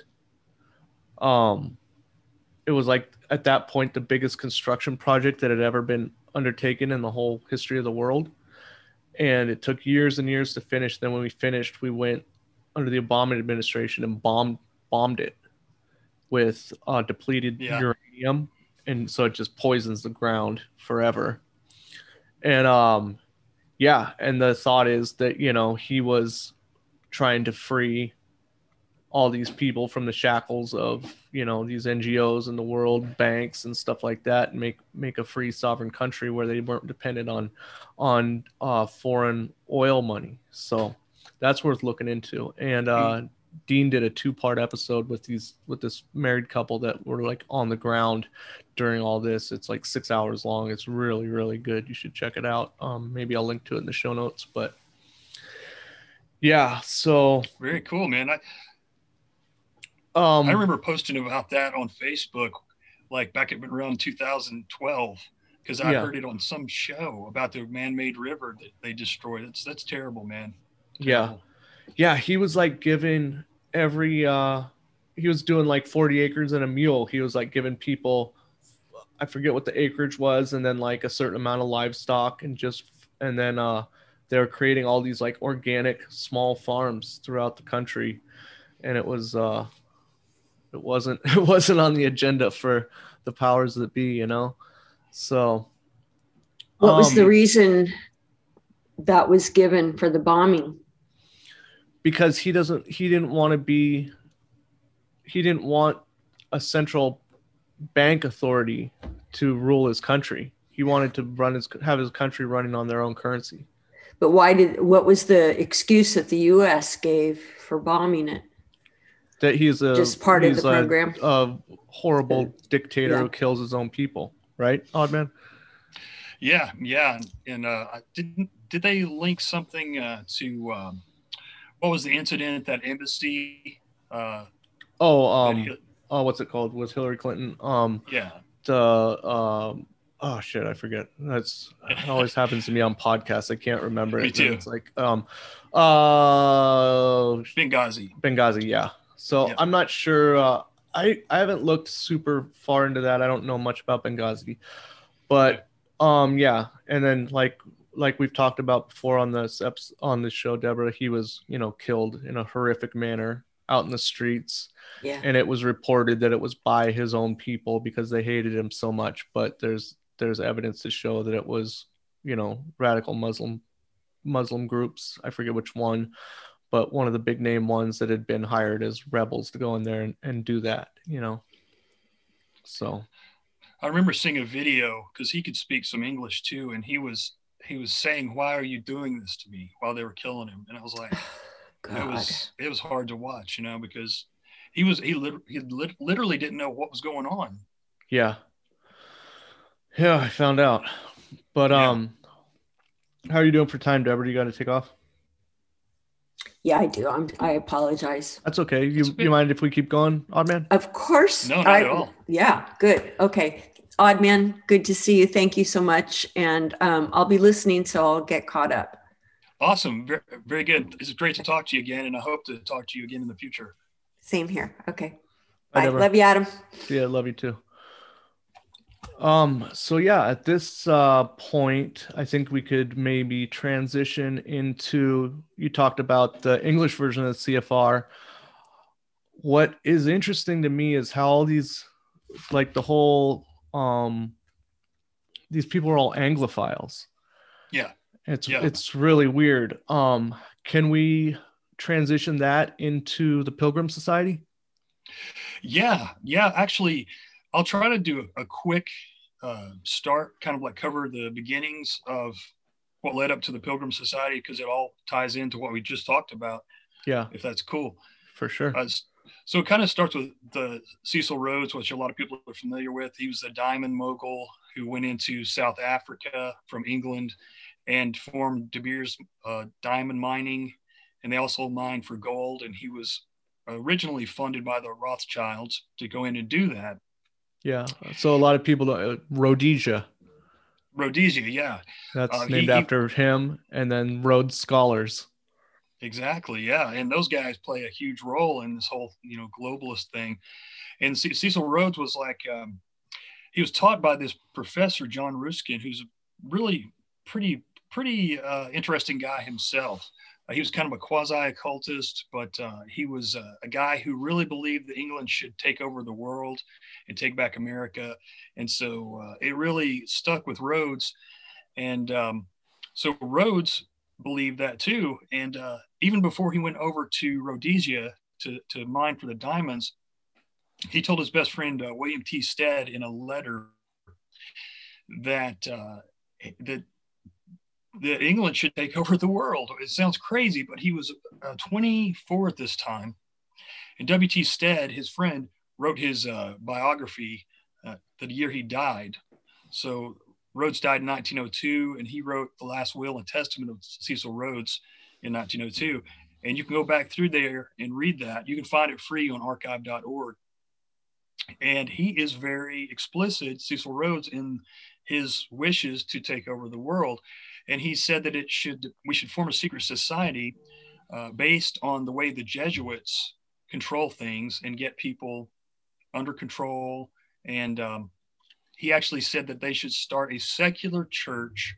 um it was like at that point the biggest construction project that had ever been undertaken in the whole history of the world. And it took years and years to finish. Then when we finished, we went under the Obama administration and bombed bombed it with uh, depleted yeah. uranium, and so it just poisons the ground forever. And um, yeah, and the thought is that, you know, he was trying to free all these people from the shackles of, you know, these N G Os and the world banks and stuff like that, and make make a free sovereign country where they weren't dependent on on uh, foreign oil money. So that's worth looking into. And uh, mm-hmm. Dean did a two-part episode with these with this married couple that were like on the ground during all this. It's like six hours long. It's really, really good. You should check it out. Um, maybe I'll link to it in the show notes. But yeah, so very cool, man. I um I remember posting about that on Facebook, like back at around two thousand twelve, because I yeah. heard it on some show about the man-made river that they destroyed. That's that's terrible, man. Terrible. Yeah. Yeah, he was like giving every uh he was doing like forty acres and a mule. He was like giving people, I forget what the acreage was, and then like a certain amount of livestock, and just and then uh they were creating all these like organic small farms throughout the country. And it was uh it wasn't it wasn't on the agenda for the powers that be, you know. So what um, was the reason that was given for the bombing? Because he doesn't he didn't want to be he didn't want a central bank authority to rule his country. He wanted to run his have his country running on their own currency. But why did what was the excuse that the U S gave for bombing it? That he's a just part he's of the program. A, a horrible dictator yeah. who kills his own people, right, Oddman? Yeah, yeah, and uh, didn't did they link something uh, to um, what was the incident at that embassy? Uh, oh, um, Hil- oh, what's it called? Was Hillary Clinton? Um, yeah. The um, oh shit, I forget. That's it always happens to me on podcasts. I can't remember me it. too. It's like um, uh, Benghazi. Benghazi, yeah. So yep. I'm not sure. Uh, I I haven't looked super far into that. I don't know much about Benghazi, but um, yeah. And then like like we've talked about before on this episode, on this show, Deborah, he was, you know, killed in a horrific manner out in the streets. Yeah. And it was reported that it was by his own people because they hated him so much. But there's there's evidence to show that it was, you know, radical Muslim Muslim groups. I forget which one, but one of the big name ones that had been hired as rebels to go in there and, and do that, you know. So I remember seeing a video because he could speak some English too, and he was he was saying, "Why are you doing this to me?" while they were killing him. And I was like, God. it was, it was hard to watch, you know, because he was, he, lit, he lit, literally didn't know what was going on. Yeah. Yeah, I found out. But Yeah. um, how are you doing for time, Deborah? You got to take off? Yeah, I do. I'm, I apologize. That's okay. You okay. you mind if we keep going, Odd Man? Of course. No, not I, at all. Yeah, good. Okay. Odd Man, good to see you. Thank you so much. And um, I'll be listening, so I'll get caught up. Awesome. Very, very good. It's great to talk to you again. And I hope to talk to you again in the future. Same here. Okay. Bye, Bye. Deborah. Love you, Adam. Yeah, love you too. Um, so yeah, at this uh, point, I think we could maybe transition into, you talked about the English version of the C F R. What is interesting to me is how all these, like the whole, um, these people are all Anglophiles. Yeah. It's, yeah. it's really weird. Um, can we transition that into the Pilgrim Society? Yeah. Yeah. Actually, I'll try to do a, a quick uh, start, kind of like cover the beginnings of what led up to the Pilgrim Society, because it all ties into what we just talked about. Yeah. If that's cool. For sure. Uh, so it kind of starts with the Cecil Rhodes, which a lot of people are familiar with. He was a diamond mogul who went into South Africa from England and formed De Beers uh, diamond mining. And they also mined for gold. And he was originally funded by the Rothschilds to go in and do that. Yeah. So a lot of people, uh, Rhodesia. Rhodesia, yeah. That's uh, named he, after him. And then Rhodes Scholars. Exactly, yeah. And those guys play a huge role in this whole, you know, globalist thing. And C- Cecil Rhodes was like, um, he was taught by this professor, John Ruskin, who's a really pretty, pretty uh, interesting guy himself. Uh, he was kind of a quasi-occultist, but uh, he was uh, a guy who really believed that England should take over the world and take back America. And so uh, it really stuck with Rhodes. And um, so Rhodes believed that too. And uh, even before he went over to Rhodesia to, to mine for the diamonds, he told his best friend, uh, William T. Stead, in a letter that, uh, that that England should take over the world. It sounds crazy, but he was uh, twenty-four at this time. And W T. Stead, his friend, wrote his uh, biography uh, the year he died. So Rhodes died in nineteen oh two, and he wrote the last will and testament of Cecil Rhodes in nineteen oh two. And you can go back through there and read that. You can find it free on archive dot org. And he is very explicit, Cecil Rhodes, in his wishes to take over the world. And he said that it should, we should form a secret society uh, based on the way the Jesuits control things and get people under control. And um, he actually said that they should start a secular church,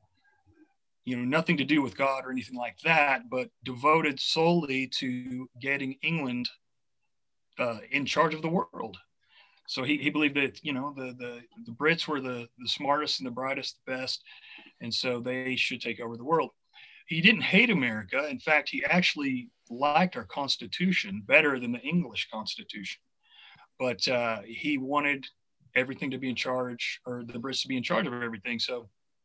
you know, nothing to do with God or anything like that, but devoted solely to getting England uh, in charge of the world. So he, he believed that, you know, the, the, the Brits were the, the smartest and the brightest, the best. And so they should take over the world. He didn't hate America. In fact, he actually liked our Constitution better than the English Constitution. But uh, he wanted everything to be in charge, or the Brits to be in charge of everything. So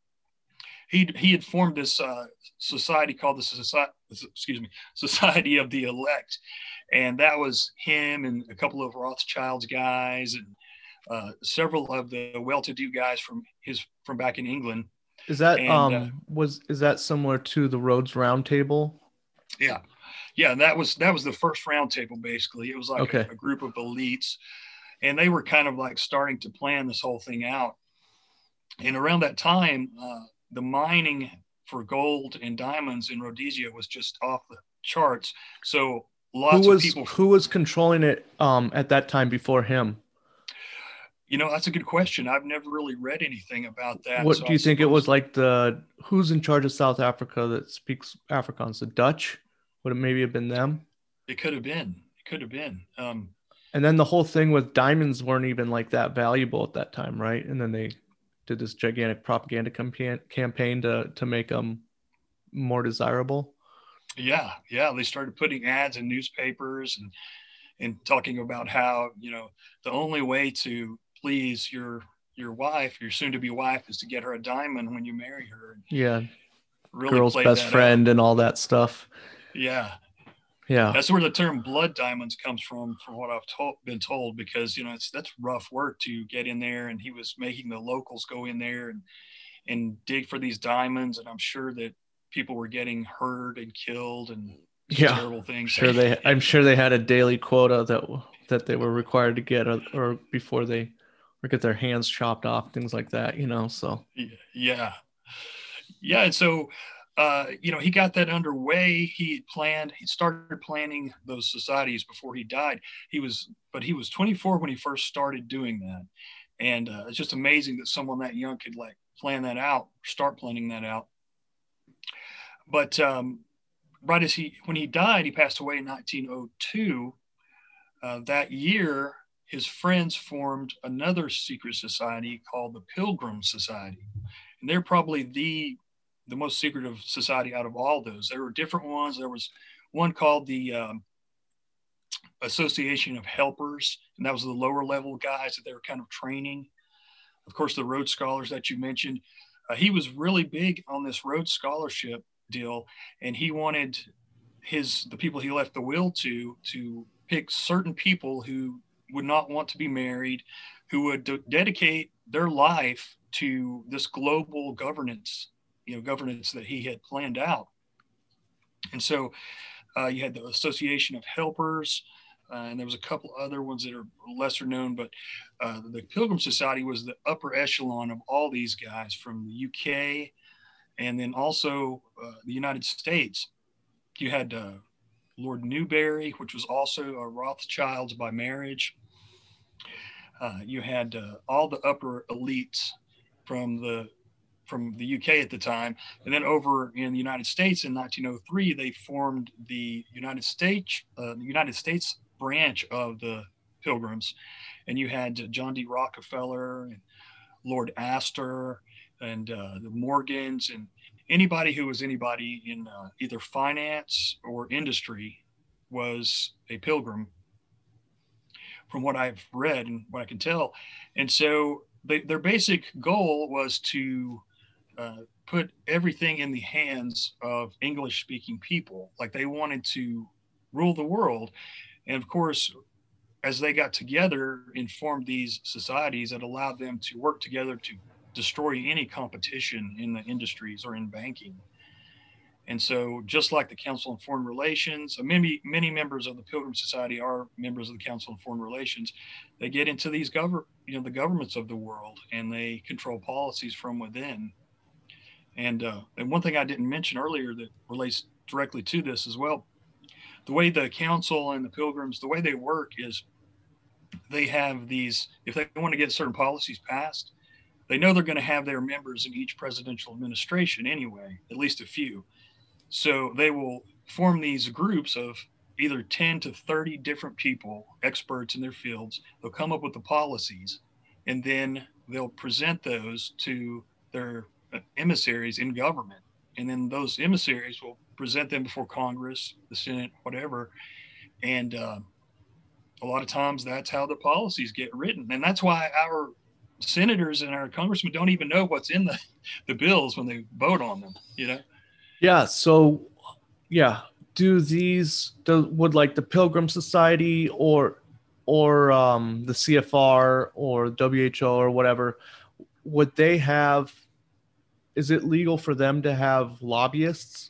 he he had formed this uh, society called the Society, excuse me, Society of the Elect. And that was him and a couple of Rothschild's guys and uh, several of the well-to-do guys from his from back in England. Is that and, um uh, was is that similar to the Rhodes Round Table? Yeah, yeah. That was that was the first round table. Basically, it was like Okay. a, a group of elites, and they were kind of like starting to plan this whole thing out. And around that time, uh, the mining for gold and diamonds in Rhodesia was just off the charts. So lots Who was of people. who was controlling it um at that time before him? You know, that's a good question. I've never really read anything about that. What so do you I think it suppose was like the who's in charge of South Africa that speaks Afrikaans? The Dutch? Would it maybe have been them? It could have been. It could have been. Um, And then the whole thing with diamonds weren't even like that valuable at that time, right? And then they did this gigantic propaganda campaign campaign to to make them more desirable. yeah, yeah. They started putting ads in newspapers and and talking about how, you know, the only way to please your your wife, your soon-to-be wife, is to get her a diamond when you marry her. Yeah. Really Girl's best friend out. and all that stuff. Yeah. Yeah. That's where the term blood diamonds comes from, from what I've told, been told, because, you know, it's, that's rough work to get in there. And he was making the locals go in there and, and dig for these diamonds. And I'm sure that people were getting hurt and killed and yeah. terrible things. Sure they, I'm sure they had a daily quota that that they were required to get, or, or before they or get their hands chopped off, things like that, you know. So yeah, yeah. And so, uh, you know, he got that underway. He planned. He started planning those societies before he died. He was, but he was twenty-four when he first started doing that, and uh, it's just amazing that someone that young could like plan that out, start planning that out. But um, right as he, when he died, he passed away in nineteen oh two. Uh, that year, his friends formed another secret society called the Pilgrim Society. And they're probably the, the most secretive society out of all those. There were different ones. There was one called the um, Association of Helpers, and that was the lower level guys that they were kind of training. Of course, the Rhodes Scholars that you mentioned, uh, he was really big on this Rhodes Scholarship deal, and he wanted his the people he left the will to to pick certain people who would not want to be married, who would de- dedicate their life to this global governance, you know, governance that he had planned out. And so uh, you had the Association of Helpers, uh, and there was a couple other ones that are lesser known, but uh, the Pilgrim Society was the upper echelon of all these guys from the U K and then also uh, the United States. You had uh, Lord Newberry, which was also a Rothschilds by marriage. Uh, you had uh, all the upper elites from the from the U K at the time, and then over in the United States in nineteen oh three, they formed the United States uh, the United States branch of the Pilgrims, and you had uh, John D. Rockefeller and Lord Astor and uh, the Morgans and anybody who was anybody in uh, either finance or industry was a pilgrim, from what I've read and what I can tell. And so they, their basic goal was to uh, put everything in the hands of English speaking people. Like they wanted to rule the world. And of course, as they got together and formed these societies that allowed them to work together to destroy any competition in the industries or in banking. And so just like the Council on Foreign Relations, many, many members of the Pilgrim Society are members of the Council on Foreign Relations. They get into these govern, you know, the governments of the world, and they control policies from within. And, uh, and one thing I didn't mention earlier that relates directly to this as well, the way the Council and the Pilgrims, the way they work is they have these, if they want to get certain policies passed, they know they're going to have their members in each presidential administration anyway, at least a few. So they will form these groups of either ten to thirty different people, experts in their fields. They'll come up with the policies, and then they'll present those to their emissaries in government. And then those emissaries will present them before Congress, the Senate, whatever. And uh, a lot of times that's how the policies get written. And that's why our senators and our congressmen don't even know what's in the, the bills when they vote on them, you know? Yeah. So, yeah. Do these, do, would like the Pilgrim Society or, or um, the C F R or W H O or whatever, would they have, is it legal for them to have lobbyists?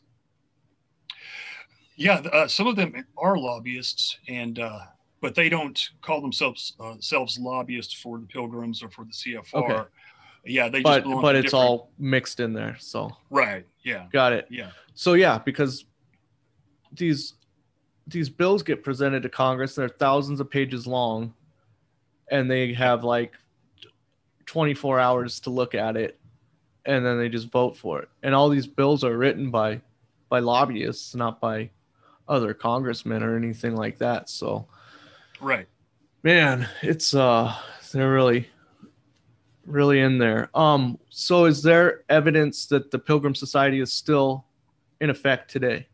Yeah. Uh, some of them are lobbyists, and, uh, but they don't call themselves uh, selves lobbyists for the Pilgrims or for the C F R. Okay. Yeah, they but, just belong but to it's different... all mixed in there. So right, yeah, got it. Yeah. So yeah, because these these bills get presented to Congress, they're thousands of pages long, and they have like twenty-four hours to look at it, and then they just vote for it. And all these bills are written by by lobbyists, not by other congressmen or anything like that. So. Right. Man, it's uh they're really really in there. Um so is there evidence that the Pilgrim Society is still in effect today?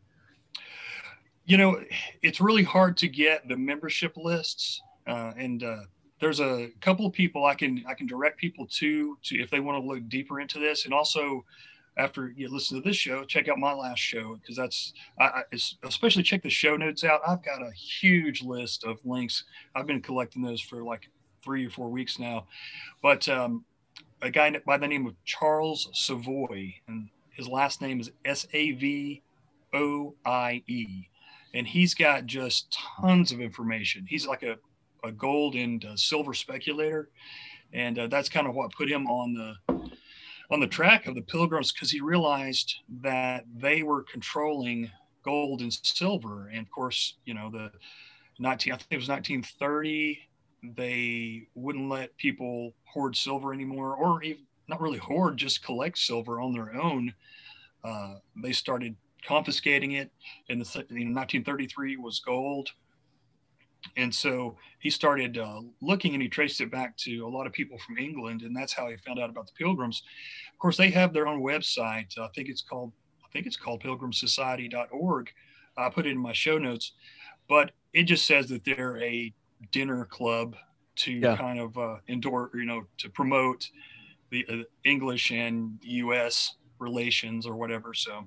You know, it's really hard to get the membership lists, uh, and uh, there's a couple of people I can I can direct people to to if they want to look deeper into this, and also after you listen to this show, check out my last show because that's I, I especially check the show notes out. I've got a huge list of links. I've been collecting those for like three or four weeks now, but um, a guy by the name of Charles Savoie, and his last name is S A V O I E, and he's got just tons of information. He's like a, a gold and uh, silver speculator, and uh, that's kind of what put him on the on the track of the Pilgrims, because he realized that they were controlling gold and silver. And of course, you know, the nineteen I think it was nineteen thirty, they wouldn't let people hoard silver anymore, or even not really hoard, just collect silver on their own. Uh, they started confiscating it. In the in nineteen thirty-three was gold. And so he started uh, looking, and he traced it back to a lot of people from England, and that's how he found out about the Pilgrims. Of course, they have their own website. I think it's called I think it's called pilgrim society dot org. I put it in my show notes, but it just says that they're a dinner club to yeah. kind of uh, endorse, you know, to promote the uh, English and U S relations or whatever. So,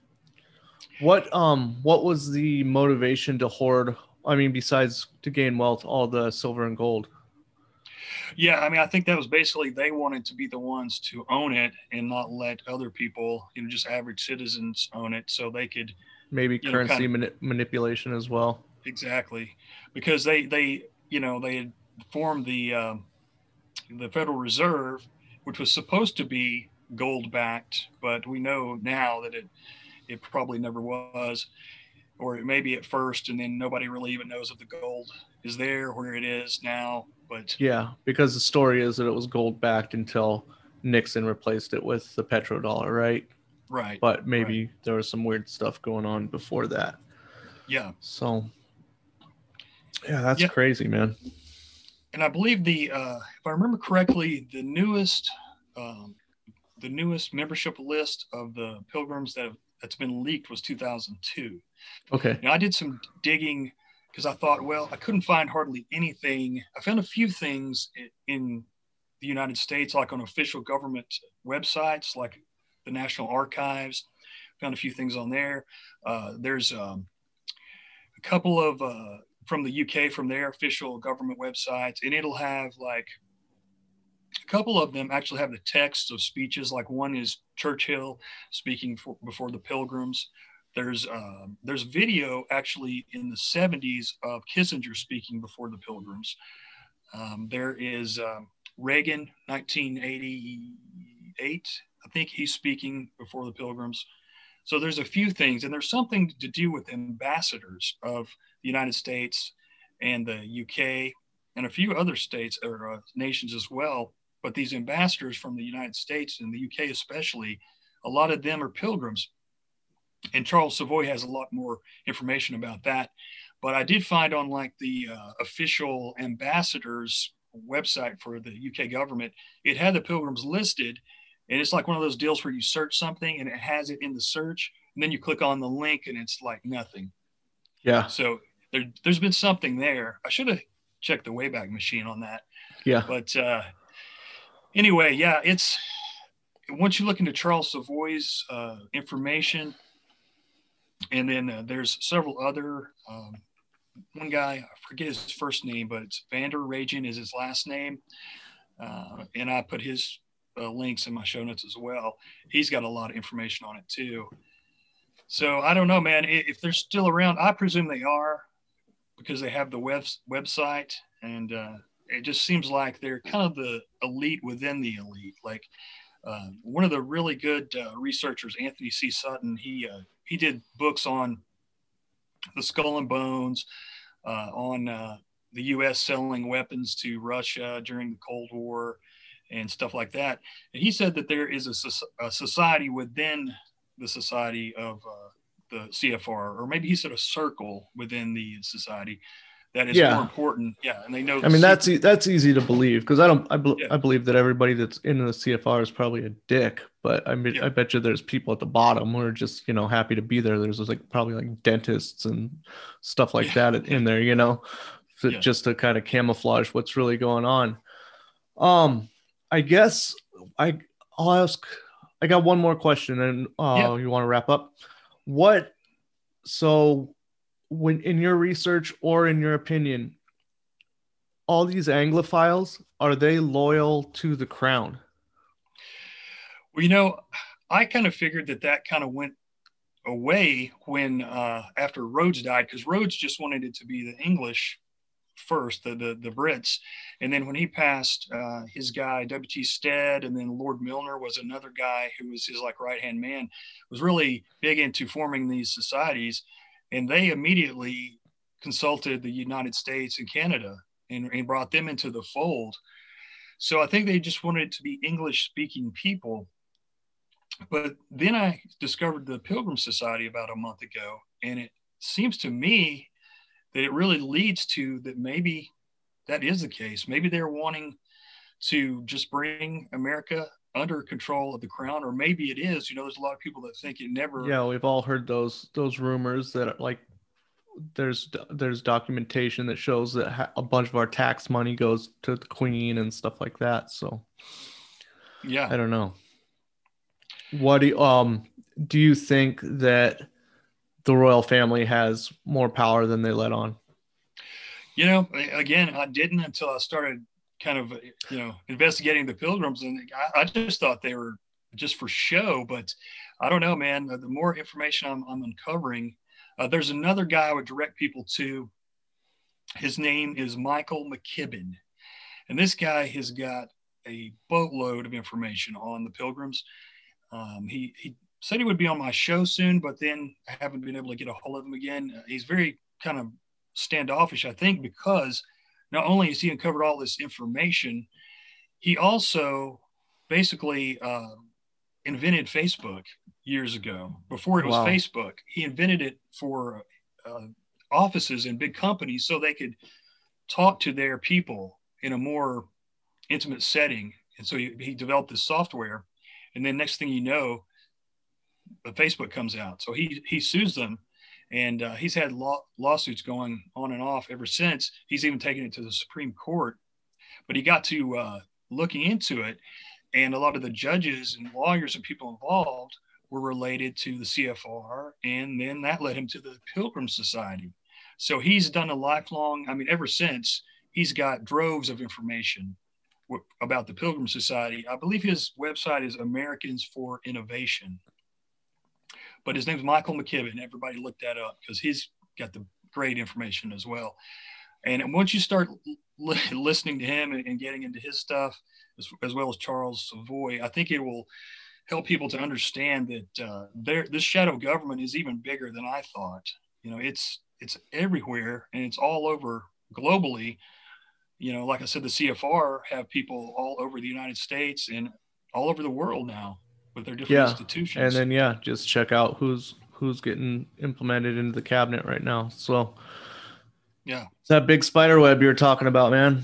what um what was the motivation to hoard? I mean, besides to gain wealth, all the silver and gold. Yeah, I mean, I think that was basically they wanted to be the ones to own it and not let other people, you know, just average citizens own it, so they could maybe currency know, kind of, mani- manipulation as well. Exactly, because they they you know they had formed the um, the Federal Reserve, which was supposed to be gold backed, but we know now that it it probably never was. Or it may be at first, and then nobody really even knows if the gold is there, where it is now. But yeah, because the story is that it was gold backed until Nixon replaced it with the petrodollar, right? Right. But maybe right. there was some weird stuff going on before that. Yeah. So, yeah, that's yeah. crazy, man. And I believe the, uh, if I remember correctly, the newest, um, the newest membership list of the Pilgrims that have, that's been leaked was two thousand two. Okay. Now I did some digging because I thought, well, I couldn't find hardly anything. I found a few things in the United States, like on official government websites, like the National Archives. Found a few things on there. Uh, there's um, a couple of uh, from the U K, from their official government websites, and it'll have like a couple of them actually have the text of speeches. Like one is Churchill speaking for, before the Pilgrims. There's uh, there's video actually in the seventies of Kissinger speaking before the Pilgrims. Um, there is um, Reagan, nineteen eighty-eight. I think he's speaking before the Pilgrims. So there's a few things, and there's something to do with ambassadors of the United States and the U K and a few other states or uh, nations as well. But these ambassadors from the United States and the U K especially, a lot of them are Pilgrims. And Charles Savoie has a lot more information about that. But I did find on like the uh, official ambassadors website for the U K government, it had the Pilgrims listed. And it's like one of those deals where you search something and it has it in the search. And then you click on the link and it's like nothing. Yeah. So there, there's been something there. I should have checked the Wayback Machine on that. Yeah. But uh, anyway, yeah, it's once you look into Charles Savoie's uh, information, and then uh, there's several other, um, one guy, I forget his first name, but it's Vander Ragen is his last name. Uh, and I put his uh, links in my show notes as well. He's got a lot of information on it too. So I don't know, man, if they're still around, I presume they are because they have the web website, and uh, it just seems like they're kind of the elite within the elite. Like uh, one of the really good uh, researchers, Anthony C. Sutton, he, uh, he did books on the Skull and Bones, uh, on uh, the U S selling weapons to Russia during the Cold War and stuff like that. And he said that there is a, a society within the society of uh, the C F R, or maybe he said a circle within the society that is yeah. more important. Yeah. And they know. I mean, that's, e- that's easy to believe. Cause I don't, I, be- yeah. I believe that everybody that's in the C F R is probably a dick, but I mean, yeah. I bet you there's people at the bottom who are just, you know, happy to be there. There's like probably like dentists and stuff like yeah. that in there, you know, to, Yeah. just to kind of camouflage what's really going on. Um, I guess I I'll ask. I got one more question, and uh, Yeah. you want to wrap up? What? So, when in your research or in your opinion, all these Anglophiles, are they loyal to the crown? Well, you know, I kind of figured that that kind of went away when uh, after Rhodes died, because Rhodes just wanted it to be the English first, the the, the Brits, and then when he passed, uh, his guy W T Stead, and then Lord Milner was another guy who was his like right hand man, was really big into forming these societies, and they immediately consulted the United States and Canada and, and brought them into the fold. So I think they just wanted it to be English speaking people. But then I discovered the Pilgrim Society about a month ago, and it seems to me that it really leads to that maybe that is the case. Maybe they're wanting to just bring America under control of the crown, or maybe it is. You know, there's a lot of people that think it never. Yeah, we've all heard those those rumors that are like there's there's documentation that shows that ha- a bunch of our tax money goes to the Queen and stuff like that. So Yeah, I don't know. What do you, um do you think that the royal family has more power than they let on? You know, again, I didn't until I started kind of, you know, investigating the Pilgrims, and I, I just thought they were just for show. But I don't know, man. The more information I'm, I'm uncovering, uh, there's another guy I would direct people to. His name is Michael McKibben, and this guy has got a boatload of information on the Pilgrims. Um, he he said he would be on my show soon, but then I haven't been able to get a hold of him again. Uh, he's very kind of standoffish, I think, because not only has he uncovered all this information, he also basically uh, invented Facebook years ago. Before it was Wow. Facebook, he invented it for uh, offices and big companies so they could talk to their people in a more intimate setting. And so he, he developed this software. And then next thing you know, the Facebook comes out. So he he sues them, and uh, he's had law, lawsuits going on and off ever since. He's even taken it to the Supreme Court. But he got to uh, looking into it, and a lot of the judges and lawyers and people involved were related to the C F R, and then that led him to the Pilgrim Society. So he's done a lifelong, I mean, ever since, he's got droves of information about the Pilgrim Society. I believe his website is Americans for Innovation. But his name's Michael McKibben. Everybody look that up because he's got the great information as well. And once you start li- listening to him and, and getting into his stuff, as, as well as Charles Savoy, I think it will help people to understand that uh, there, this shadow government is even bigger than I thought. You know, it's it's everywhere, and it's all over globally. You know, like I said, the C F R have people all over the United States and all over the world now with their different Yeah. institutions. And then yeah, just check out who's who's getting implemented into the cabinet right now. So yeah, it's that big spider web you're talking about, man.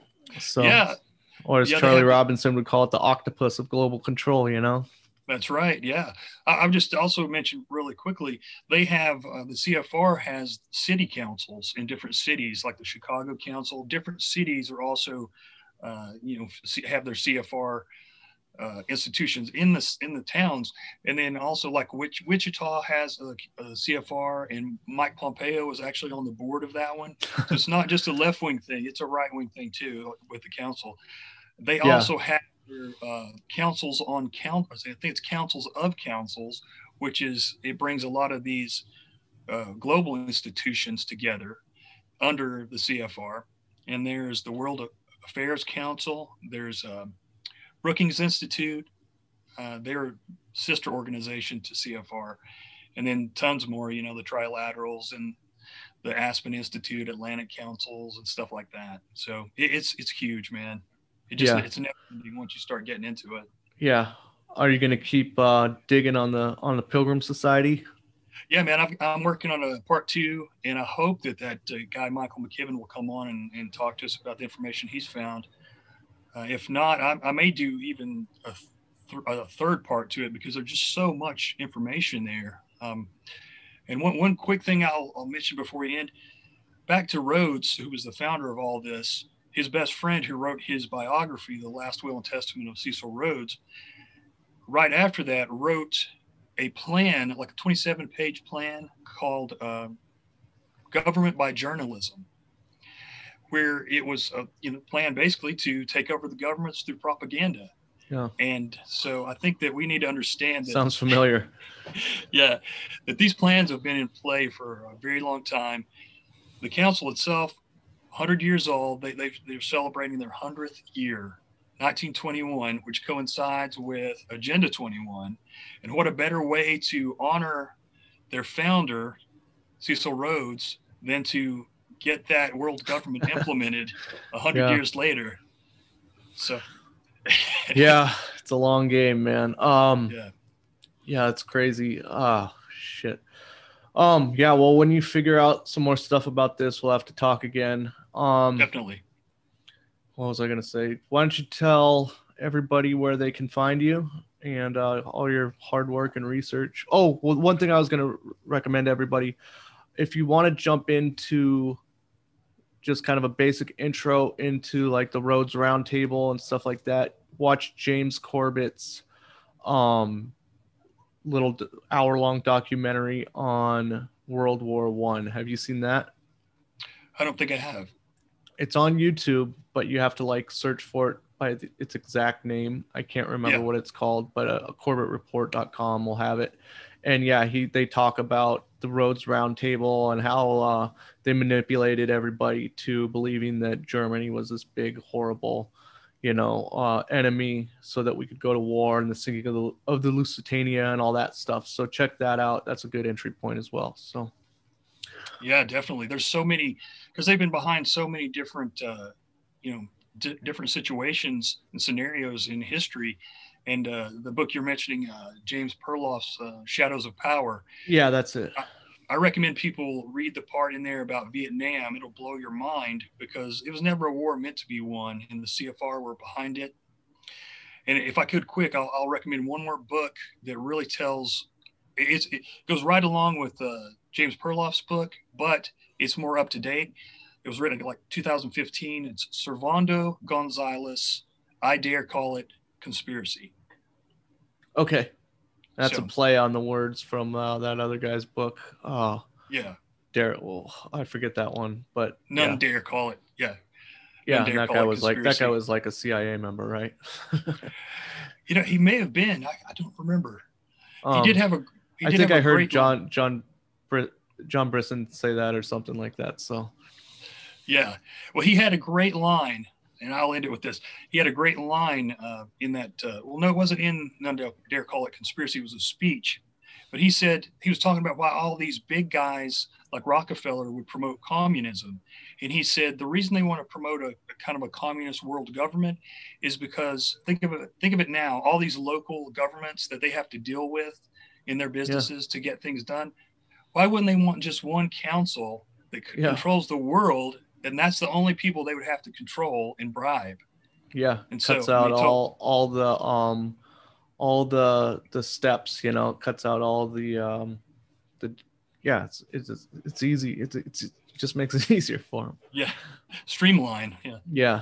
So yeah, or as yeah, Charlie have, Robinson would call it, the octopus of global control, you know? That's right. Yeah. I, I've just also mentioned really quickly, they have uh, the C F R has city councils in different cities, like the Chicago Council. Different cities are also, uh, you know, have their C F R uh, institutions in the in the towns, and then also like Wich, Wichita has a, a C F R, and Mike Pompeo is actually on the board of that one. So it's not just a left wing thing; it's a right wing thing too with the council. They Yeah. also have uh, councils on councils. I think it's councils of councils, which is it brings a lot of these uh, global institutions together under the C F R. And there's the World Affairs Council. There's uh, Brookings Institute. Uh, they're sister organization to C F R, and then tons more. You know, the Trilaterals and the Aspen Institute, Atlantic Councils, and stuff like that. So it, it's it's huge, man. It just Yeah. it's never ending once you start getting into it. Yeah. Are you going to keep uh, digging on the on the Pilgrim Society? Yeah, man, I've, I'm working on a part two, and I hope that that uh, guy Michael McKibben will come on and, and talk to us about the information he's found. Uh, if not, I, I may do even a, th- a third part to it because there's just so much information there. Um, and one one quick thing I'll, I'll mention before we end: back to Rhodes, who was the founder of all this, his best friend who wrote his biography, The Last Will and Testament of Cecil Rhodes, right after that wrote a plan, like a twenty-seven page plan called uh, Government by Journalism, where it was a you know, plan basically to take over the governments through propaganda. Yeah. And so I think that we need to understand that. Sounds familiar. Yeah, that these plans have been in play for a very long time. The council itself, one hundred years old, they, they, they're celebrating their one hundredth year, nineteen twenty-one, which coincides with Agenda twenty-one. And what a better way to honor their founder, Cecil Rhodes, than to get that world government implemented one hundred Yeah. years later. So, Yeah, it's a long game, man. Um, yeah. yeah, it's crazy. Ah, shit. Um, yeah, well, when you figure out some more stuff about this, we'll have to talk again. Um, Definitely. What was I going to say? Why don't you tell everybody where they can find you and uh, all your hard work and research? Oh, well, one thing I was going to recommend to everybody, if you want to jump into just kind of a basic intro into like the Rhodes Roundtable and stuff like that, watch James Corbett's um, little hour long documentary on World War One. Have you seen that? I don't think I have. It's on YouTube, but you have to like search for it by its exact name. I can't remember Yeah. what it's called, but uh, corbett report dot com will have it. And yeah, he they talk about the Rhodes Roundtable and how uh, they manipulated everybody to believing that Germany was this big, horrible, you know, uh, enemy, so that we could go to war and the sinking of the, of the Lusitania and all that stuff. So check that out. That's a good entry point as well. So. Yeah, definitely. There's so many, because they've been behind so many different, uh, you know, d- different situations and scenarios in history. And uh, the book you're mentioning, uh, James Perloff's uh, Shadows of Power. Yeah, that's it. I, I recommend people read the part in there about Vietnam. It'll blow your mind, because it was never a war meant to be won, and the C F R were behind it. And if I could quick, I'll, I'll recommend one more book that really tells, it's, it goes right along with uh, James Perloff's book, but it's more up to date. It was written like two thousand fifteen. It's Servando Gonzalez, I Dare Call It Conspiracy. Okay. That's So, a play on the words from uh, that other guy's book. Oh, yeah. dare well, I forget that one, but None yeah, dare call it. Yeah. yeah, None and dare that call guy it was like that guy conspiracy. was like a C I A member, right? You know, he may have been. I, I don't remember. Um, he did have a. He I did think have I a heard great John John Br- John Brisson say that or something like that. So Yeah. Well, he had a great line, and I'll end it with this. He had a great line uh, in that. Uh, well, no, it wasn't in None Dare Call It Conspiracy. It was a speech. But he said, he was talking about why all these big guys like Rockefeller would promote communism. And he said, the reason they want to promote a, a kind of a communist world government is because think of it, think of it now, all these local governments that they have to deal with in their businesses yeah. to get things done. Why wouldn't they want just one council that c- yeah. controls the world? And that's the only people they would have to control and bribe. Yeah. And cuts so, out told, all, all the, um, all the, the steps, you know, cuts out all the, um, the, yeah, it's, it's, it's easy. It's, it's, it just makes it easier for them. Yeah. Streamline. Yeah. Yeah.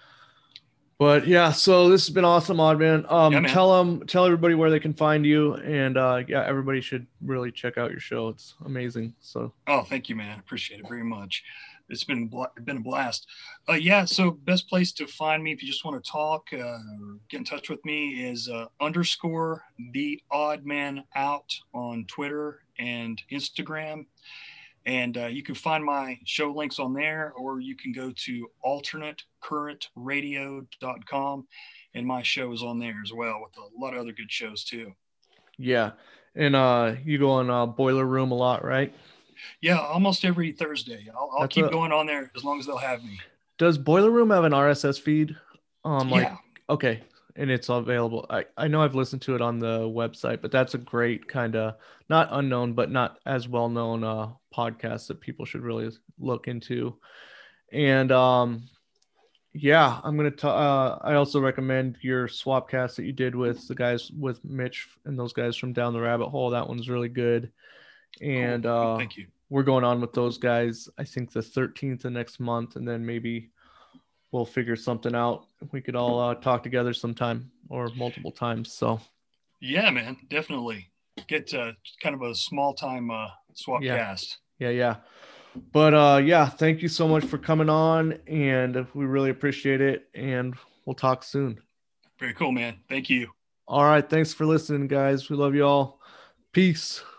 But yeah, so this has been awesome, Odd Man. Um, yeah, man. Tell them, tell everybody where they can find you, and uh, yeah, everybody should really check out your show. It's amazing. So. Oh, thank you, man. Appreciate it very much. It's been been a blast. Uh, yeah. So best place to find me if you just want to talk uh, or get in touch with me is uh, underscore the Odd Man Out on Twitter and Instagram. And uh, you can find my show links on there, or you can go to alternate current radio dot com, and my show is on there as well, with a lot of other good shows too. Yeah. And uh, you go on uh, Boiler Room a lot, right? Yeah, almost every Thursday. I'll, I'll keep a, going on there as long as they'll have me. Does Boiler Room have an R S S feed? Um, like, yeah. Okay. And it's available. I, I know I've listened to it on the website, but that's a great kind of not unknown, but not as well known uh, podcast that people should really look into. And um, yeah, I'm going to, uh, I also recommend your Swapcast that you did with the guys with Mitch and those guys from Down the Rabbit Hole. That one's really good. And cool. uh, Thank you. We're going on with those guys, I think the thirteenth of next month, and then maybe we'll figure something out. We could all uh, talk together sometime or multiple times. So yeah, man, definitely get uh, kind of a small time uh, swap yeah. cast. Yeah, yeah. But uh, yeah, thank you so much for coming on, and we really appreciate it. And we'll talk soon. Very cool, man. Thank you. All right. Thanks for listening, guys. We love you all. Peace.